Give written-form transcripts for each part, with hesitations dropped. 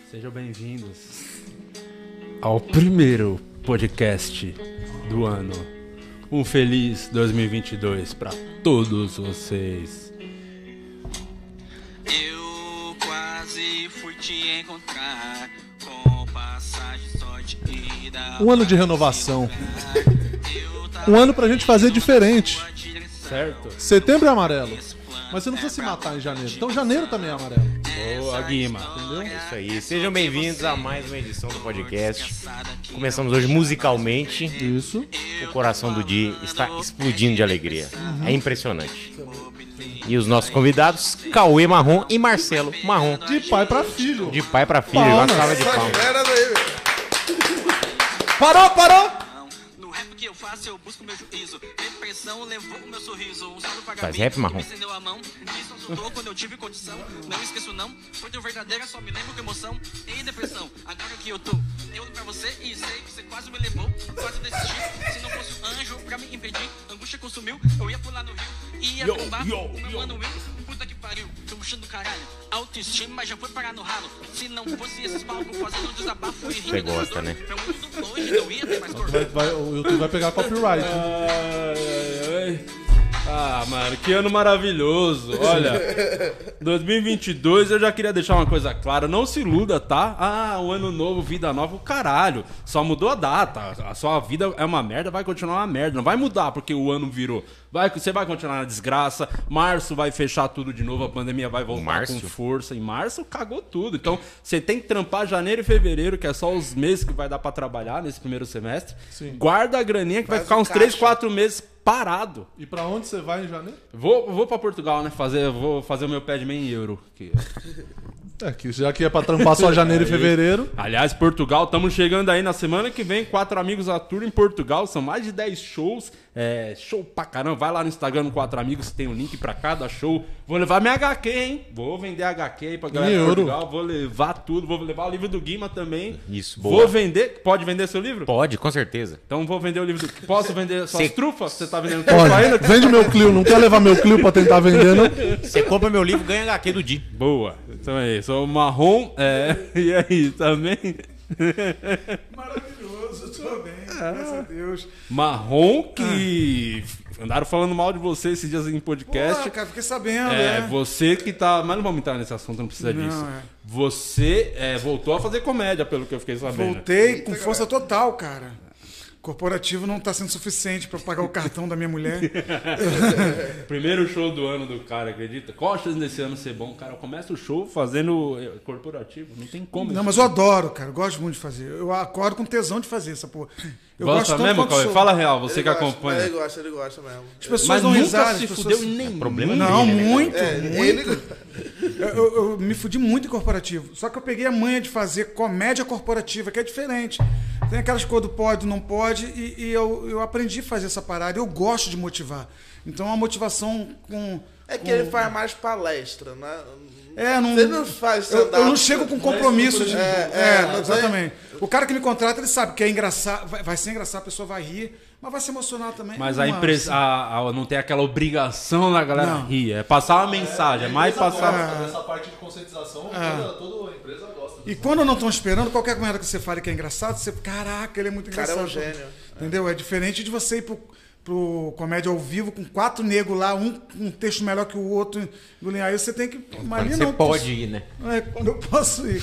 Sejam bem-vindos ao primeiro podcast do ano. Um feliz 2022 para todos vocês. Eu quase fui te encontrar com passagem só de ida. Um ano de renovação. Um ano pra gente fazer diferente. Certo? Setembro é amarelo. Mas você não precisa se matar em janeiro. Então janeiro também é amarelo. Boa, Guima. Entendeu? É isso aí. Sejam bem-vindos a mais uma edição do podcast. Começamos hoje musicalmente. Isso. O coração do Di está explodindo de alegria. É impressionante. E os nossos convidados, Cauê Marrom e Marcelo Marrom. De pai pra filho. De pai pra filho, Palmas. uma salva de palmas. Parou! No rap que eu faço, eu busco meu juízo. Depressão levou o meu sorriso. Um salve pra Faz Gabi, rap, Marrom? que me estendeu a mão. Isso ajudou quando eu tive condição. Não esqueço não, foi tão verdadeira, só me lembro com emoção. Ei, depressão, agora que eu tô, eu olho pra você e sei que você quase me levou. Quase desisti, se não fosse um anjo pra me impedir. Angústia consumiu, eu ia pular no rio. Ia trombar o meu mano Will. Puta que pariu, tô murchando do caralho. Autoestima já foi parar no ralo. Se não fosse esses palcos fazendo um desabafo e rindo. Você gosta, né? Meu mundo longe, não ia ter mais cor. O YouTube vai pegar copyright. Ai. Ah, mano, que ano maravilhoso. Olha, 2022 eu já queria deixar uma coisa clara. Não se iluda, tá? Ah, um ano novo, vida nova, o caralho. Só mudou a data. A sua vida é uma merda, vai continuar uma merda. Não vai mudar porque o ano virou. Você vai continuar na desgraça. Março vai fechar tudo de novo, a pandemia vai voltar com força. Em março cagou tudo. Então você tem que trampar janeiro e fevereiro, que é só os meses que vai dar pra trabalhar nesse primeiro semestre. Sim. Guarda a graninha que vai ficar uns 3, 4 meses parado. E pra onde você vai em janeiro? Vou pra Portugal, né? Vou fazer o meu Padman em euro. Que já que é pra trampar só janeiro e fevereiro. Aliás, Portugal, estamos chegando aí na semana que vem. 4 Amigos a Tour em Portugal. São mais de 10 shows. Show pra caramba. Vai lá no Instagram do 4 Amigos, tem um link pra cada show. Vou levar minha HQ, hein? Vou vender HQ aí pra galera de Portugal. Vou levar tudo. Vou levar o livro do Guima também. Isso, boa. Vou vender. Pode vender seu livro? Pode, com certeza. Então vou vender o livro do... Posso vender suas trufas? Você tá vendendo trufa Pode. ainda? Vende meu Clio. Não quer levar meu Clio pra tentar vender, não? Você compra meu livro, ganha HQ do Di. Boa. Então é isso. O Marrom, e aí, também? Maravilhoso, tô bem, graças a Deus. Marrom que andaram falando mal de você esses dias em podcast. Pô, cara, fiquei sabendo, Você que tá... Mas não vamos entrar nesse assunto, não precisa disso. Você voltou a fazer comédia, pelo que eu fiquei sabendo. Voltei com força total, cara. Corporativo não tá sendo suficiente pra pagar o cartão da minha mulher. Primeiro show do ano do cara, acredita? Qual a chance desse ano ser bom? Cara, começa o show fazendo corporativo. Não tem como. Não, mas eu adoro, cara. Eu gosto muito de fazer. Eu acordo com tesão de fazer essa porra. Eu gosto tanto mesmo, quanto Cauê? show. Fala real, você que acompanha. Ele gosta mesmo. As pessoas Mas dão nunca risada. se as fudeu pessoas... nem problema Não, dele, né? muito. Eu me fudi muito em corporativo. Só que eu peguei a manha de fazer comédia corporativa, que é diferente. Tem aquelas coisas do pode, do não pode, e eu aprendi a fazer essa parada. Eu gosto de motivar. Então a motivação com... Ele faz mais palestra, né? Não, Você não faz eu stand-up, não chego com compromisso de... não exatamente. O cara que me contrata, ele sabe que é engraçado, vai ser engraçado, a pessoa vai rir, mas vai se emocionar também. Mas não tem aquela obrigação da galera rir. É passar uma mensagem, é mais passar... Essa parte de conscientização, toda empresa gosta. E quando não estão esperando, qualquer coisa que você fale que é engraçado, você... Caraca, ele é muito engraçado. Cara, é um gênio. Entendeu? É diferente de você ir pro comédia ao vivo com 4 negros lá, um texto melhor que o outro. Aí você tem que... Quando você pode ir, né? Quando eu posso ir.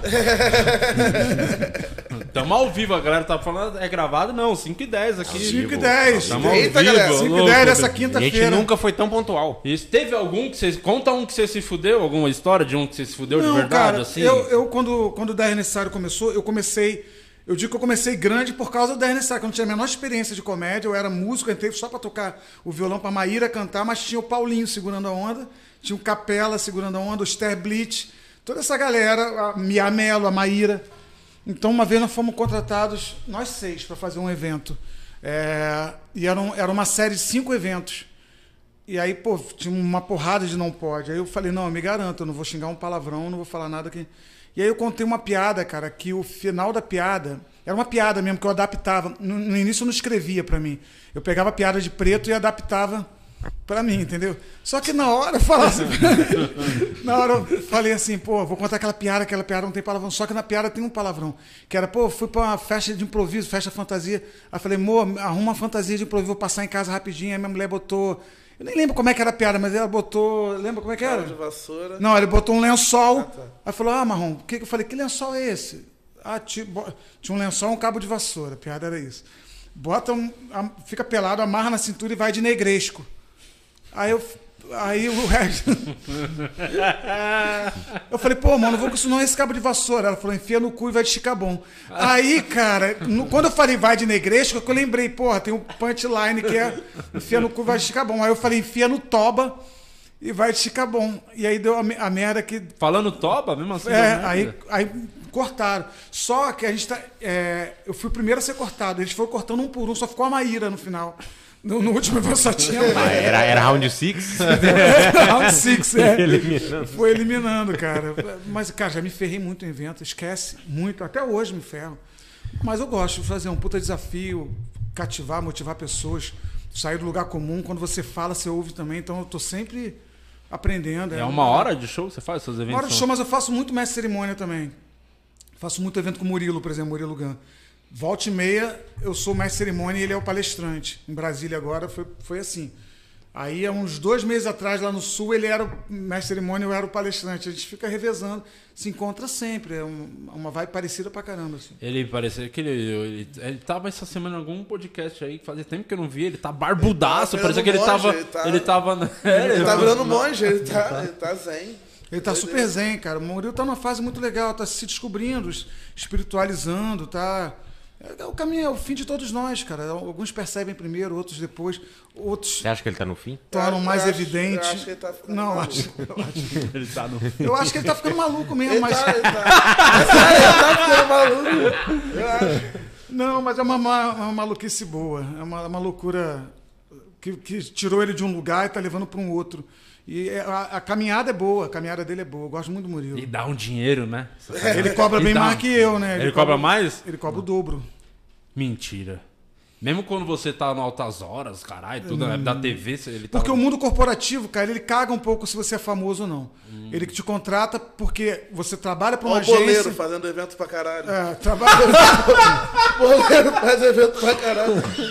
Tamo ao vivo, a galera tá falando, é gravado? Não, 5 e 10 aqui. 5 e 10. Tamo ao Eita, vivo, galera, 5 e louco. 10 dessa A gente quinta-feira. nunca foi tão pontual. Isso, teve algum que você... Conta um que você se fudeu, alguma história de um que você se fudeu de verdade, cara, assim? eu quando o 10 Necessário começou, eu digo que eu comecei grande por causa do 10 Necessário, que eu não tinha a menor experiência de comédia, eu era músico, eu entrei só pra tocar o violão pra Maíra cantar, mas tinha o Paulinho segurando a onda, tinha o Capela segurando a onda, o Ster Blitz, toda essa galera, a Mia Mello, a Maíra. Então, uma vez nós fomos contratados, nós 6, para fazer um evento. E era uma série de 5 eventos. E aí, tinha uma porrada de não pode. Aí eu falei, não, eu me garanto, eu não vou xingar um palavrão, não vou falar nada aqui. E aí eu contei uma piada, cara, que o final da piada... Era uma piada mesmo, que eu adaptava. No início eu não escrevia pra mim. Eu pegava a piada de preto e adaptava Pra mim, entendeu? Só que na hora eu falava assim, na hora eu falei assim, pô, vou contar aquela piada não tem palavrão. Só que na piada tem um palavrão. Que era, pô, fui pra uma festa de improviso, festa fantasia. Aí falei, amor, arruma uma fantasia de improviso, vou passar em casa rapidinho. Aí minha mulher botou. Eu nem lembro como é que era a piada, mas ela botou. Lembra como é que era? Cabo de vassoura. Não, ele botou um lençol. tá. Aí falou, Marrom, eu falei, que lençol é esse? Tinha um lençol e um cabo de vassoura. A piada era isso. Fica pelado, amarra na cintura e vai de negresco. Aí o resto. Eu falei, pô, mano, não vou com isso não, esse cabo de vassoura. Ela falou, enfia no cu e vai de chicabom. Aí, cara, quando eu falei vai de negresco, eu lembrei, porra, tem um punchline que é enfia no cu e vai de chicabom. Aí eu falei, enfia no toba e vai de chicabom. E aí deu a merda que. Falando toba, mesmo assim? deu merda. Aí cortaram. Só que a gente tá. Eu fui o primeiro a ser cortado. Eles foram cortando um por um, só ficou a Maíra no final. No último evento só tinha. Era round 6? Round 6, Eliminando. Foi eliminando, cara. Mas, cara, já me ferrei muito em evento. Esquece muito. Até hoje me ferro. Mas eu gosto de fazer um puta desafio, cativar, motivar pessoas, sair do lugar comum. Quando você fala, você ouve também. Então eu tô sempre aprendendo. É uma hora de show que você faz, seus eventos? Uma hora de show, mas eu faço muito mestre cerimônia também. Faço muito evento com o Murilo, por exemplo, Murilo Gun. Volta e meia, eu sou o mestre cerimônia e ele é o palestrante. Em Brasília agora foi assim. Aí, há uns 2 meses atrás, lá no Sul, ele era o mestre cerimônia e eu era o palestrante. A gente fica revezando, se encontra sempre. É uma vibe parecida pra caramba. Assim. Ele parecia que ele tava essa semana em algum podcast aí, que fazia tempo que eu não vi. Ele tá barbudaço, parecia que ele tava... Ele tá virando monge, ele tá zen. Ele tá super zen, cara. O Murilo tá numa fase muito legal, tá se descobrindo, espiritualizando, tá... O caminho é o fim de todos nós, cara. Alguns percebem primeiro, outros depois, outros Você acha que ele tá no fim? tornam mais evidente. Eu acho que ele tá ficando Não, maluco. Ele tá no... eu acho que ele tá ficando maluco mesmo, Ele mas... tá ficando maluco. Eu acho. Não, mas é uma maluquice boa. É uma loucura que tirou ele de um lugar e tá levando para um outro. E a caminhada é boa, a caminhada dele é boa. Eu gosto muito do Murilo. E dá um dinheiro, né? Ele cobra bem mais que eu, né? Ele cobra mais? Ele cobra o dobro. Mentira. Mesmo quando você tá no Altas Horas, caralho, tudo da TV, ele tá... Porque o mundo corporativo, cara, ele caga um pouco se você é famoso ou não. Ele te contrata porque você trabalha para uma Olha o boleiro agência... fazendo evento pra caralho. Trabalha... O boleiro faz evento pra caralho.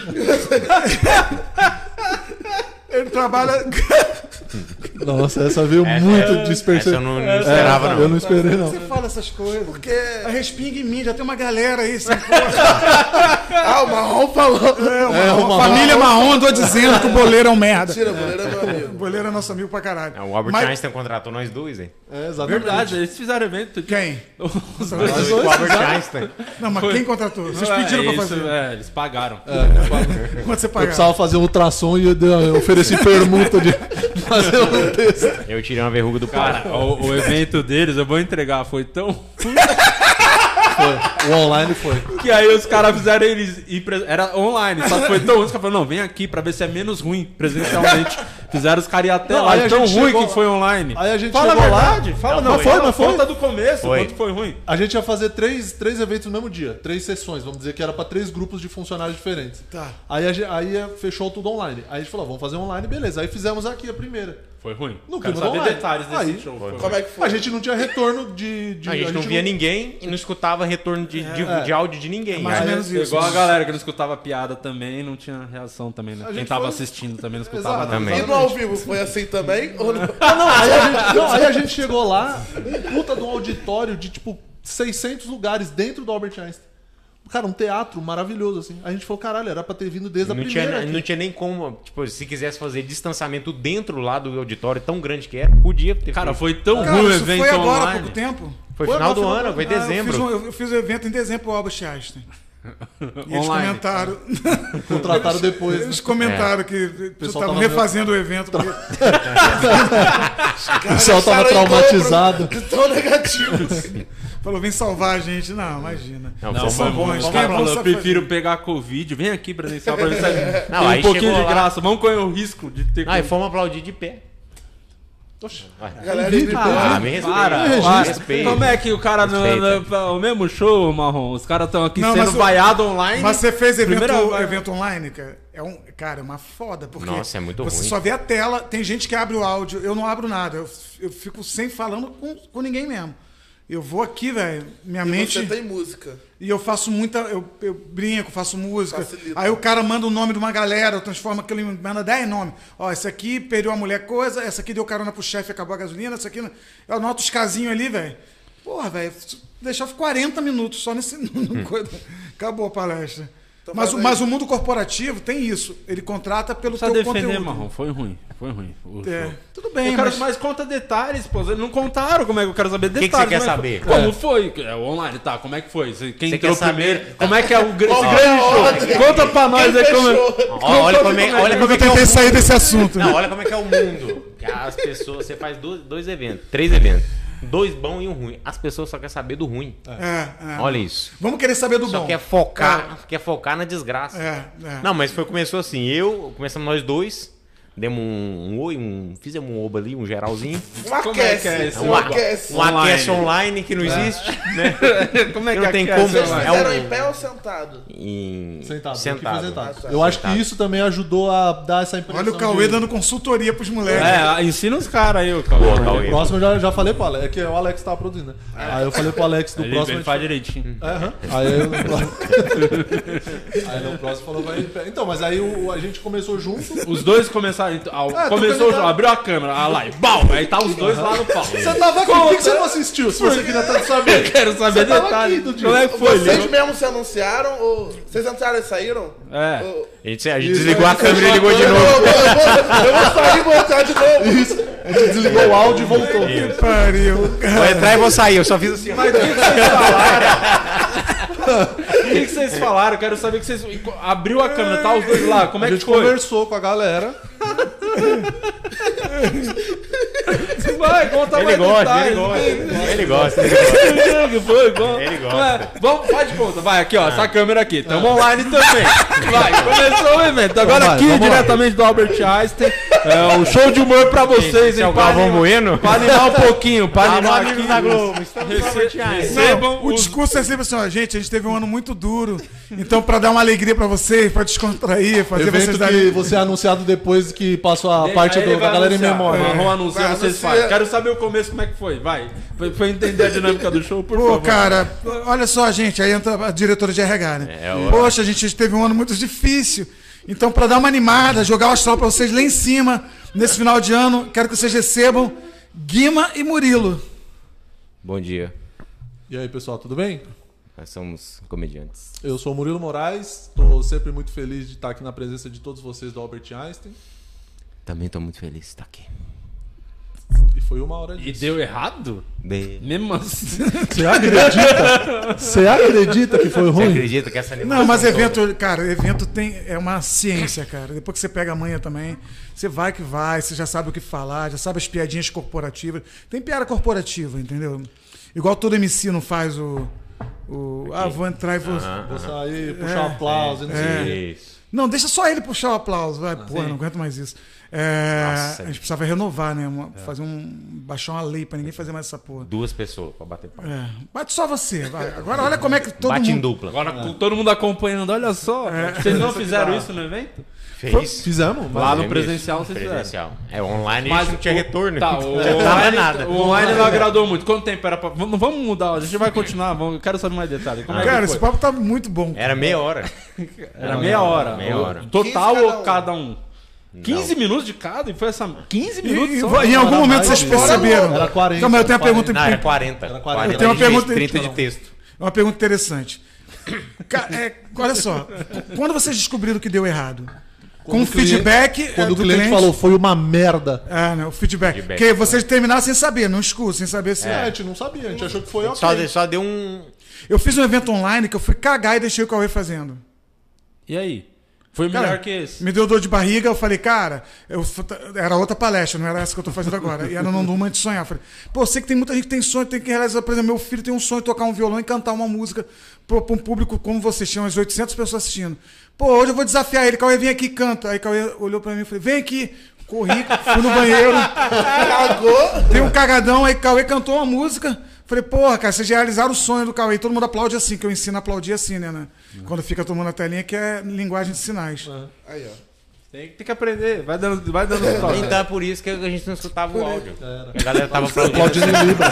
Ele trabalha... Nossa, essa veio muito despercebida. Essa eu não esperava, não. Eu não esperei, não. Você fala essas coisas. Porque... A respinga em mim, já tem uma galera aí. Assim, o Marrom falou. uma família marrom andou dizendo que o boleiro é um merda. Tira, o boleiro é meu O amigo. boleiro é nosso amigo pra caralho. O Albert Mas- Einstein contratou nós dois, hein? É, exatamente. Verdade, eles fizeram evento. Quem? Os Nós dois. dois, O Albert exato. Einstein. Não, mas Foi. quem contratou? Vocês pediram pra fazer. Eles pagaram. Quanto você Eu pagaram? precisava fazer um ultrassom e eu ofereci permuta de fazer um texto. Eu tirei uma verruga do Cara, pau. o evento deles, eu vou entregar, foi tão... Foi. O online foi. Que aí os caras fizeram eles ir era online, só que foi tão ruim, os caras falaram, não, vem aqui pra ver se é menos ruim presencialmente. Fizeram os caras ir até Não, lá, aí a tão gente ruim chegou- que foi online. Aí a gente Fala a chegou lá. verdade, fala Não, não, foi. fala, Mas foi. conta do começo, Foi. quanto foi ruim. A gente ia fazer três eventos no mesmo dia, 3 sessões, vamos dizer que era pra 3 grupos de funcionários diferentes. Tá. Aí fechou tudo online. Aí a gente falou, vamos fazer online, beleza. Aí fizemos aqui a primeira. Foi ruim. No Quero clima saber online. detalhes desse Aí, show. Como é que foi? A gente não tinha retorno de A gente não via ninguém e não escutava retorno de áudio de ninguém. Mais ou Aí- menos isso. Igual a galera que não escutava piada também, não tinha reação também, né? A Quem gente tava foi- assistindo também não escutava Exato. nada. Também. E no ao vivo foi assim também? Ou não? Aí a gente chegou lá, um puta de um auditório de tipo 600 lugares dentro do Albert Einstein. Cara, um teatro maravilhoso, assim. A gente falou, caralho, era pra ter vindo desde a Não primeira. tinha, aqui. não tinha nem como, tipo, se quisesse fazer distanciamento dentro lá do auditório tão grande que era, podia ter Cara, feito. foi tão Cara, ruim o isso evento foi agora há online. pouco tempo. Foi final do agora, ano, foi dezembro. Eu fiz um evento em dezembro pro Albert Einstein. E eles Online. comentaram. Contrataram depois. Eles Né? comentaram que pessoal estavam tava refazendo o evento. Porque... O pessoal tava Deixaram em traumatizado. dobro, tão negativo. Falou, vem salvar a gente. Não, imagina. Não, Não, foi foi bom. bom. Quem Os é caras bom falaram, eu sabe prefiro fazer. pegar Covid. Vem aqui presencial pra ver se Não, tem aí um pouquinho chegou de lá- graça. Vamos correr o risco de ter Ah, e fomos aplaudir de pé. Oxe, Galera, vídeo, ele- Ah, me respeita. Para. Respeita. Como é que o cara Respeita. o mesmo show, Marrom? Os caras estão aqui Não, sendo mas o- vaiado online. Mas você fez Primeira- evento online, cara? Cara, é uma foda. Porque Nossa, é muito você ruim. só vê a tela, tem gente que abre o áudio, eu não abro nada. Eu fico sem falando com ninguém mesmo. Eu vou aqui, velho, minha E mente. você tem música. E eu faço muita. Eu brinco, faço música. Facilita. Aí o cara manda o nome de uma galera, eu transformo aquilo em. Manda 10 nomes. Ó, esse aqui perdeu a mulher coisa, essa aqui deu carona pro chefe e acabou a gasolina, essa aqui. Eu anoto os casinhos ali, velho. Porra, velho, deixava 40 minutos só nesse. Acabou a palestra. Então Mas o mundo corporativo tem isso. Ele contrata pelo Só teu defender, conteúdo. Marrom. Foi ruim. Foi ruim. O É, show. tudo bem, Eu quero, mas. mas conta detalhes, pô. Eles não contaram como é que eu quero saber que detalhes. você quer como é saber? Como foi? É o online, tá? Como é que foi? Quem Você entrou quer saber? primeiro? Como é que é esse grande ordem? show? Conta pra nós aí como é. Olha como é, olha como Eu é que é o tentei sair desse assunto. Não, olha como é que é o mundo. As pessoas, você faz dois eventos, 3 eventos. 2 bons e um ruim. As pessoas só querem saber do ruim. É. Olha isso. Vamos querer saber do Só bom. quer focar na desgraça. É. Não, mas começou assim, começamos nós dois, demos um oi, fizemos um oba ali, um geralzinho. Um Como é aquece. que é esse Um aquece. Um aquece online que não existe, né? Como é Que que não tem aquece como. Vocês online? fizeram um- em pé ou sentado? Sentado. Sentado. Aqui foi Ah, tá. Eu acho que Sentado. isso também ajudou a dar essa impressão. Olha o Cauê de- dando consultoria pros moleques. É, ensina os caras aí, o Cauê. Boa, Cauê. O próximo eu já falei pro Alex. É que o Alex tava produzindo, né? Aí eu falei pro Alex do Ele, próximo. ele faz direitinho. Aham. Aí no próximo falou vai em pé. Então, mas aí a gente começou junto. Os dois começaram. Começou o jogo, abriu a câmera, a live, bau! Aí tá os dois lá no palco. Você tava aqui, por que você não assistiu? Se você queria tanto saber. Eu quero saber Você tava detalhes. aqui do Como é que foi? Vocês Leo? mesmos se anunciaram ou... Vocês anunciaram e saíram? É. Ou- A gente desligou a câmera e ligou de novo. Eu vou sair e vou entrar de novo. Isso. A gente desligou o áudio e voltou. Que pariu. Vou entrar e vou sair, eu só fiz assim. Mas o que vocês falaram? O que vocês falaram? Eu quero saber que vocês. Abriu a câmera, tá os dois lá. Como é A que gente foi? conversou com a galera. Vai, conta Ele mais gosta, detalhes. ele gosta. Ele gosta. Que foi? Ele gosta. Ué, vamos, faz de conta. Vai, aqui, ó. Essa câmera aqui. Estamos online também. Vai, começou o evento. Agora Vamos lá, aqui, vamos lá. diretamente do Albert Einstein. É um show de humor pra vocês, Esse hein? é o Pra Galvão animar- Bueno? Pra animar um pouquinho. Pra Alô, animar amigos aqui. da Globo. Estamos no Albert Einstein. Recebam O os... discurso é sempre assim, ó, gente, a gente teve um ano muito duro, então pra dar uma alegria pra vocês, pra descontrair, fazer vocês Evento que darem... você é anunciado depois que passou a parte Aí ele da vai galera em anunciar. memória. Marrom anuncia, Vai, vocês anuncia. fazem. Quero saber o começo, como é que foi. Vai. Foi entender a dinâmica do show, por Pô, favor. cara, olha só, gente, aí entra a diretora de RH, né? Poxa, a gente teve um ano muito difícil, então pra dar uma animada, jogar o astral pra vocês lá em cima, nesse final de ano, quero que vocês recebam Guima e Murilo. Bom dia, E aí, pessoal, tudo bem? nós somos comediantes. Eu sou o Murilo Moraes, estou sempre muito feliz de estar aqui na presença de todos vocês do Albert Einstein. Também tô muito feliz de estar aqui. E foi uma hora E disso. deu errado? Mesmo assim. Você acredita? Você acredita que foi Você ruim? acredita que essa animação... Não, mas toda- evento, cara, evento é uma ciência, cara. Depois que você pega a manha também, você vai que vai, você já sabe o que falar, já sabe as piadinhas corporativas. Tem piada corporativa, entendeu? Igual todo MC não faz vou entrar e vou... Vou sair, puxar um aplauso e não sei o quê. Isso. Não, deixa só ele puxar o aplauso. Vai, porra, não aguento mais isso. Nossa. A gente precisava renovar, né? Baixar uma lei pra ninguém fazer mais essa porra. 2 pessoas pra bater palma. Bate só você, vai. Agora olha como é que todo Bate em mundo... dupla. Agora com todo mundo acompanhando, olha só. Vocês não fizeram isso no evento? Fez. Fizemos? Lá no Fizemos presencial isso. vocês fizeram. Presencial. É, online Mas não tinha retorno. Tá, não dava nada. O online não agradou muito. Quanto tempo era pra... Vamos mudar, a gente vai continuar. Eu quero saber mais detalhes. Como é Cara, que esse foi? papo tá muito bom. Era meia hora. Era meia hora. Meia hora. Total 15 ou cada um? 15 minutos de cada? E foi essa... 15 minutos E, só? em algum Era momento mais vocês disso. perceberam. Era 40. Calma, eu tenho uma 40. pergunta. Não, era 40. Era 40. Eu tenho uma de vídeo, pergunta- 30 de texto. Uma pergunta interessante. Olha só, quando vocês descobriram que deu errado? Com o feedback Quando o do cliente falou, foi uma merda. Né, o feedback. Feedback. Porque vocês terminaram sem saber, não escuro, sem saber se... É, a gente não sabia, a gente achou que foi ok. Só deu um... Eu fiz um evento online que eu fui cagar e deixei o Cauê fazendo. E aí? Foi Cara, melhor que esse? Me deu dor de barriga, eu falei, cara, era outra palestra, não era essa que eu tô fazendo agora. E era Não Durma Antes de Sonhar. Eu falei, pô, eu sei que tem muita gente que tem sonho, tem que realizar. Por exemplo, meu filho tem um sonho de tocar um violão e cantar uma música pra um público como vocês, tinham umas 800 pessoas assistindo. Pô, hoje eu vou desafiar ele, Cauê, vem aqui e canta. Aí Cauê olhou pra mim e falei, vem aqui. Corri, fui no banheiro. Cagou. Tem um cagadão, aí Cauê cantou uma música. Falei, porra, cara, vocês realizaram o sonho do Cauê. Todo mundo aplaude assim, que eu ensino a aplaudir assim, né? Quando fica tomando a telinha, que é linguagem de sinais. Aí, ó. Tem que aprender. Vai dando toque. Então é por isso que a gente não escutava o áudio. A galera tava aplaudindo. Aplaudindo em Libra.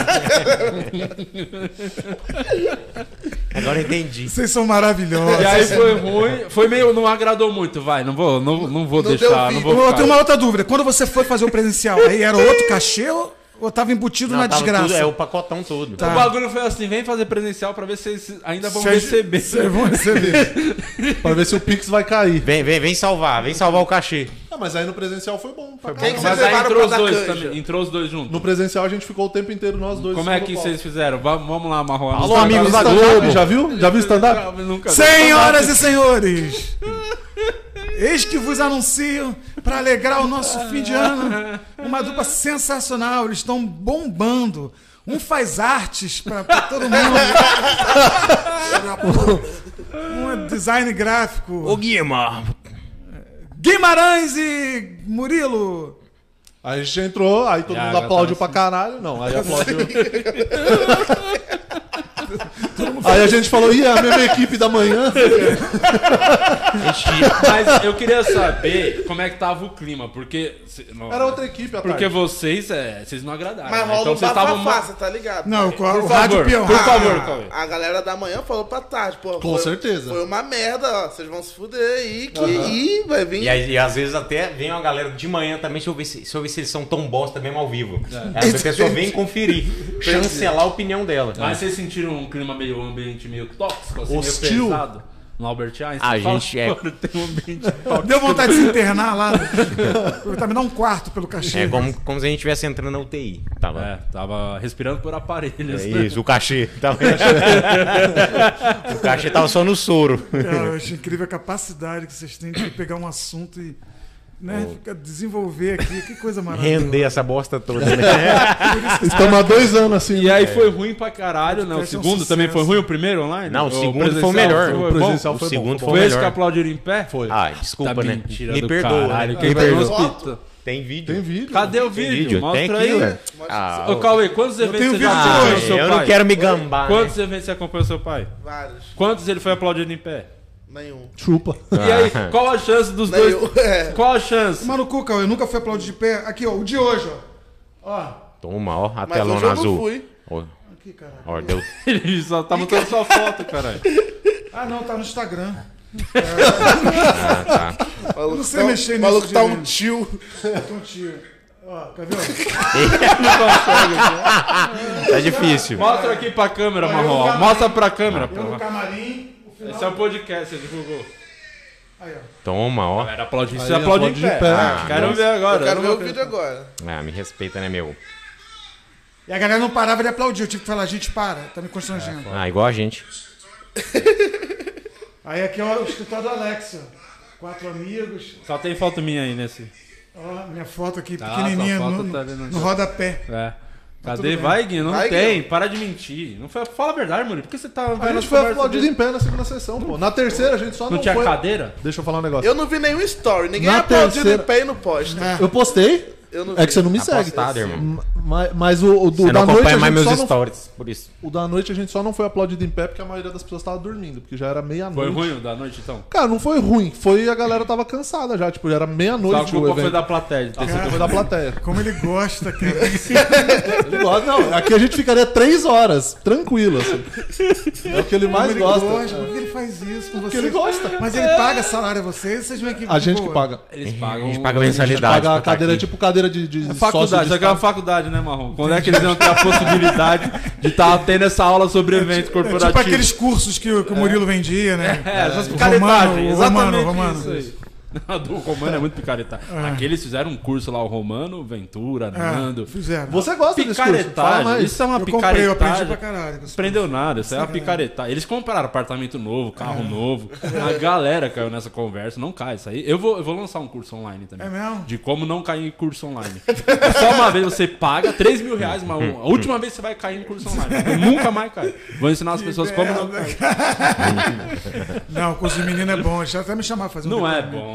Agora eu entendi. Vocês são maravilhosos. E aí foi ruim. Foi meio. Não agradou muito, vai. Não vou deu deixar. fim. Não vou Eu ficar. tenho uma outra dúvida. Quando você foi fazer o presencial, aí era outro cachê ou tava embutido Não, na tava desgraça? tudo, é o pacotão todo. Tá. O bagulho foi assim: vem fazer presencial pra ver se vocês ainda vão Vocês- receber. Vocês vão receber. Pra ver se o Pix vai cair. Vem salvar o cachê. Ah, mas aí no presencial foi bom. Pra Quem caralho. que Mas vocês aí levaram entrou pra os dois dar canja? também. Entrou os dois juntos. No presencial a gente ficou o tempo inteiro nós dois. Como é no que palco. vocês fizeram? Vamos lá, Marrom. Alô, amigos da Stand-up, Globo. já viu? Já viu stand-up? Nunca. Senhoras e senhores, eis que vos anuncio, para alegrar o nosso fim de ano, uma dupla sensacional. Eles estão bombando. Um faz artes para todo mundo. Um é design gráfico. Ô Guima, Guimarães e Murilo. Aí a gente entrou, aí todo Já, mundo já aplaudiu tá pra caralho. Não, aí aplaudiu. Aí a gente falou, é a mesma equipe da manhã. Mas eu queria saber como é que tava o clima, porque. Era outra equipe à Porque tarde. vocês não agradaram. Mas né? rola então um vocês estavam. bafafá, você tá ligado? Não, Por o rádio favor, peão. por favor, Cauê. A galera da manhã falou pra tarde, pô. Com certeza. Foi uma merda, ó. Vocês vão se fuder aí, que ih, vai vir. E às vezes até vem uma galera de manhã também, deixa eu ver se eles são tão bosta mesmo ao vivo. Aí a pessoa vem conferir, chancelar a opinião dela. Mas vocês sentiram um clima meio, um ambiente meio tóxico, assim, Hostil. meio pesado? No Albert Einstein? A Fala, gente é- "Pô, tem um ambiente tóxico." Deu vontade de se internar lá. Tá, me dá um quarto pelo cachê. É como se a gente estivesse entrando na UTI. Tava respirando por aparelhos. É isso, o cachê. O cachê tava só no soro. Cara, eu acho incrível a capacidade que vocês têm de pegar um assunto e desenvolver aqui. Que coisa maravilhosa. Render essa bosta toda, né? Estamos há 2 anos assim. E aí foi ruim pra caralho, né? O Podcast é um segundo também foi sucesso. ruim, o primeiro online? Não, o segundo presencial foi o melhor. Foi O bom? presencial O foi segundo bom. foi Foi esse que melhor. aplaudiram em pé? Foi. Ah, desculpa, Tá né? mentira Me do perdoa. caralho. Né? Quem Me vai no perdoa. hospital? Tem vídeo. Tem vídeo. Cadê o Tem vídeo? Tem Mostra aqui, aí. ué. Ah, Ô, Cauê, quantos eventos tenho você já vídeo acompanhou hoje. seu eu pai? não quero me gambar, Quantos né? eventos você acompanhou seu pai? Vários. Quantos ele foi aplaudido em pé? Nenhum. Chupa. E aí, qual a chance dos dois? Nenhum. É. Qual a chance? Mano, Cuca, eu nunca fui aplaudir de pé. Aqui, ó, o de hoje, ó. Toma, ó, a Mas telona hoje eu não azul. fui. Ó, Aqui, caralho. ó, deu. Ele só tá mostrando sua foto, caralho. Ah, não, tá no Instagram. Ah, tá. Maluco, não sei mexer nisso maluco tá um direito. tio. Então, tio. Ó, quer ver? Tá difícil. Mostra aqui pra câmera, Marrom. Mostra pra câmera, Eu no porra. camarim, o final. Esse é o podcast, você divulgou. Aí, ó. Toma, ó. Galera, aplaudir. Você Aí, aplaude em aplaude de pé. pé. Ah, quero ver agora. Eu quero ver o vídeo agora. Ah, me respeita, né, meu? E a galera não parava de aplaudir. Eu tive que falar, gente, para. Tá me constrangendo. Ah, igual a gente. Aí aqui é o escritório do Alex, ó. 4 amigos. Só tem foto minha aí nesse. Ó, minha foto aqui, Tá, pequenininha, sua foto no, tá ali no- no rodapé. É. tudo Cadê? bem. Vai, Gui. Não Vai, tem. Gui. Para de mentir. Não foi... Fala a verdade, Murilo. Por que você tá A vendo gente foi conversa aplaudido dele? em pé na segunda sessão, pô. Na terceira a gente só Não não tinha foi... cadeira? Deixa eu falar um negócio. Eu não vi nenhum story. Ninguém Na aplaudiu terceira- de pé e no poste. Eu postei, Eu não vi. é que você não me segue. Apostado, irmão. Mas o do Você da não noite acompanha a mais gente meus só não... stories, por isso. O da noite a gente só não foi aplaudido em pé porque a maioria das pessoas tava dormindo, porque já era Foi meia-noite. ruim o da noite, então? Cara, não foi ruim, foi a galera tava cansada já, tipo, já era Só a meia-noite o culpa foi evento. da plateia. de ter sido- Foi da plateia. Como ele gosta, cara. Ele gosta- Não, aqui a gente ficaria 3 horas, tranquilo, assim. É o que ele mais Como ele gosta. gosta. Por que ele faz isso com Porque vocês? ele gosta. Mas ele paga salário a vocês, vocês vêm aqui. A gente boa. que paga. Eles pagam. A gente paga A gente mensalidade. paga a pra tá cadeira, aqui. tipo cadeira de É sócio faculdade, de isso aqui é uma Estado. faculdade, né, Marrom? Quando é que eles iam ter a possibilidade de estar tendo essa aula sobre eventos É corporativos? tipo aqueles cursos que o Murilo vendia, né? É, essas O picaretagens. Romano, Exatamente o Romano. isso aí. A do Romano é muito picaretagem. Aqui eles fizeram um curso lá, o Romano, Ventura, Nando. Fizeram. Você gosta desse curso? Fala Picaretagem. mais. Isso é uma eu comprei, eu aprendi picaretagem. pra caralho. com esse Aprendeu nada, isso é uma picaretagem. Eles compraram apartamento novo, carro novo. A galera caiu nessa conversa, não cai isso aí. Eu vou lançar um curso online também. É mesmo? De como não cair em curso online. Só uma vez você paga R$3.000, mas a última vez você vai cair em curso online. Eu nunca mais cai. Vou ensinar as pessoas como não cair. Não, o curso de menino é bom. Deixa até me chamar pra fazer um Não é depoimento. bom.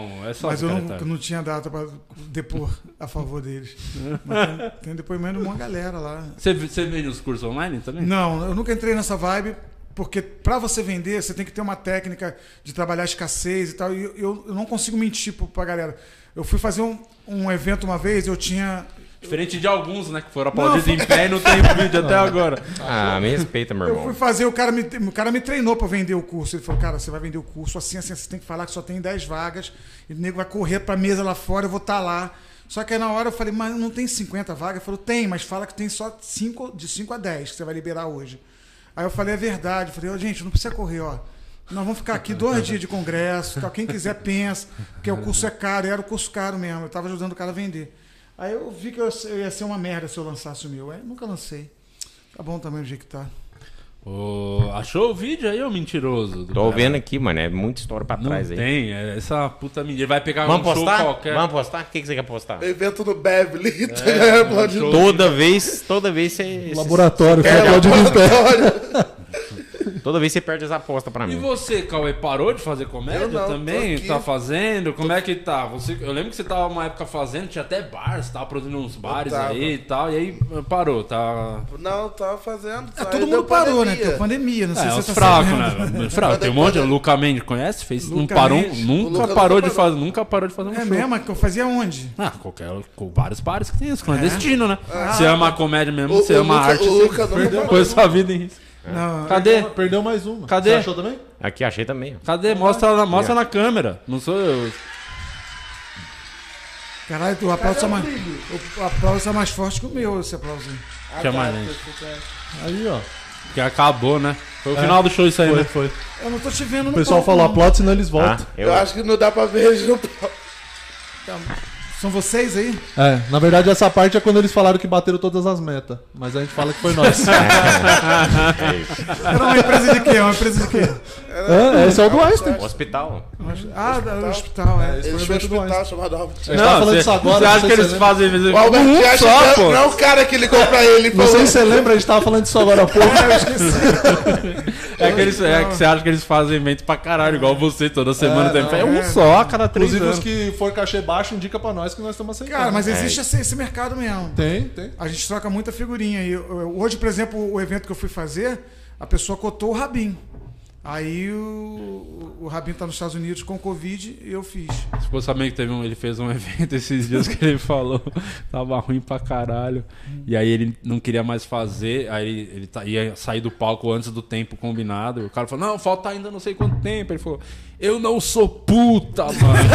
é só Mas eu secretário. não tinha data pra depor a favor deles. Mas tem depoimento de uma galera lá. Você vende os cursos online também? Não, eu nunca entrei nessa vibe, porque pra você vender, você tem que ter uma técnica de trabalhar escassez e tal. E eu não consigo mentir pra galera. Eu fui fazer um evento uma vez, eu tinha... Diferente de alguns, né? Que foram aplaudidos em pé e não tem vídeo até agora. Ah, me respeita, meu Eu fui irmão. fazer, o cara me treinou pra vender o curso. Ele falou, cara, você vai vender o curso assim, você tem que falar que só tem 10 vagas, e o nego vai correr pra mesa lá fora, eu vou estar lá. Só que aí na hora eu falei, mas não tem 50 vagas? Ele falou, tem, mas fala que tem só de 5 a 10 que você vai liberar hoje. Aí eu falei, é verdade. Eu falei, gente, não precisa correr, ó. Nós vamos ficar aqui 2 dias de congresso, tal. Quem quiser pensa, porque o curso é caro, e era o curso caro mesmo, eu tava ajudando o cara a vender. Aí eu vi que eu ia ser uma merda se eu lançasse o meu. Aí nunca lancei. Tá bom também do jeito que tá. Achou o vídeo aí, ô mentiroso? Tô vendo aqui, mano. É muita história pra Não trás aí. tem, essa puta mentira. Vai pegar Vamos um show postar? qualquer. Vamos postar? O que você quer postar? Evento no Beverly. show. Toda vez você. Laboratório, É, aplaudindo em pé. Toda vez você perde essa aposta pra E mim. você, Cauê, parou de fazer comédia Eu não, também? tô aqui. Tá fazendo? Como é que tá? Eu lembro que você tava uma época fazendo, tinha até bar, você tava produzindo uns bares tava. aí e tal, e aí parou, tá... Não, tava fazendo. É, todo mundo parou, né? Tem pandemia, não sei É, se os você tá fracos, sabendo. né? Fraco, tem um monte, o Luca Mendes, conhece? Fez, não Luca parou, Mendes. O nunca Luca parou nunca de parou. fazer, nunca parou de fazer um É show. mesmo? Que eu fazia onde? Com vários bares que tem isso, clandestino, né? Ah. Você ama a comédia mesmo, O você ama a Luca- arte, o você Luca nunca parou. põe sua vida em risco. Não, Cadê? Perdeu mais uma. Cadê? Você achou também? Aqui achei também. Ó. Cadê? Mostra na câmera. Não sou eu. Caralho, o aplauso é mais forte que o meu, esse aplauso. Tinha mais gente. Aí, ó. Que acabou, né? Foi o final do show isso aí, né? Foi. Eu não tô te vendo no O pessoal palco, falou, não. aplaude, senão eles voltam. Eu acho que não dá pra ver eles no palco. São vocês aí? É, na verdade essa parte é quando eles falaram que bateram todas as metas. Mas a gente fala que foi nós. Era uma empresa de quê? Uma empresa de quê? Esse é o do Einstein. Hospital. Ah, do hospital, é. Eles foi tinham um o evento do hospital chamado Albert. A gente tava falando isso agora. Você acha não que sei eles se fazem... O Albert Einstein só, pô. não é o cara que ligou pra ele e Não falou... sei se você lembra, a gente tava falando disso agora há pouco. É que você acha que eles fazem evento pra caralho, igual você, toda semana tem. É um só a cada 3 Inclusive, os anos. que for cachê baixo, indica pra nós que nós estamos aceitando. Cara, mas existe esse mercado mesmo. Tem. A gente troca muita figurinha. E hoje, por exemplo, o evento que eu fui fazer, a pessoa cotou o Rabin. Aí o Rabin tá nos Estados Unidos com Covid e eu fiz. Você ficou sabendo que ele fez um evento esses dias que ele falou tava ruim pra caralho. E aí ele não queria mais fazer, aí ele ia sair do palco antes do tempo combinado. O cara falou, não, falta ainda não sei quanto tempo. Ele falou, eu não sou puta, mano.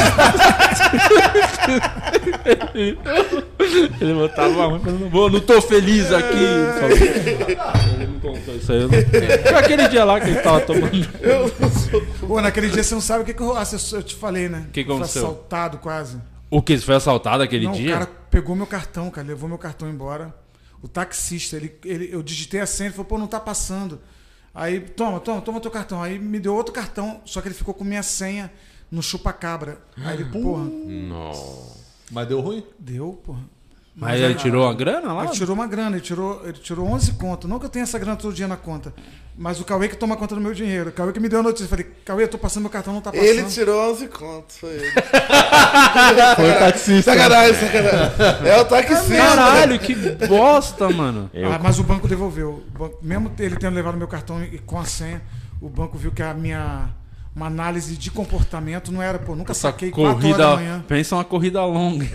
Ele botava ruim, falando, não tô feliz aqui. Ele não contou isso aí. Foi aquele dia lá que ele tava tomando. Pô, naquele dia você não sabe o que eu te falei, né? Que Fui aconteceu? assaltado quase. O que? Você foi assaltado aquele Não, dia? o cara pegou meu cartão, cara, levou meu cartão embora. O taxista, eu digitei a senha, ele falou, pô, não tá passando. Aí, toma teu cartão. Aí me deu outro cartão, só que ele ficou com minha senha no chupa-cabra. Aí ele, porra, Mas deu ruim? deu, porra. Mas ele tirou a grana lá? Ele tirou uma grana, ele tirou 11 conto. Não que eu tenha essa grana todo dia na conta, mas o Cauê que toma conta do meu dinheiro. O Cauê que me deu a notícia. Eu falei, Cauê, eu tô passando meu cartão, não tá passando. Ele tirou 11 contos, foi ele. Foi o taxista. Sacanagem. É o taxista. Caralho, que bosta, mano. Mas o banco devolveu. O banco, mesmo ele tendo levado meu cartão com a senha, o banco viu que uma análise de comportamento não era, pô, nunca Essa saquei 4 horas da manhã. pensa uma corrida longa.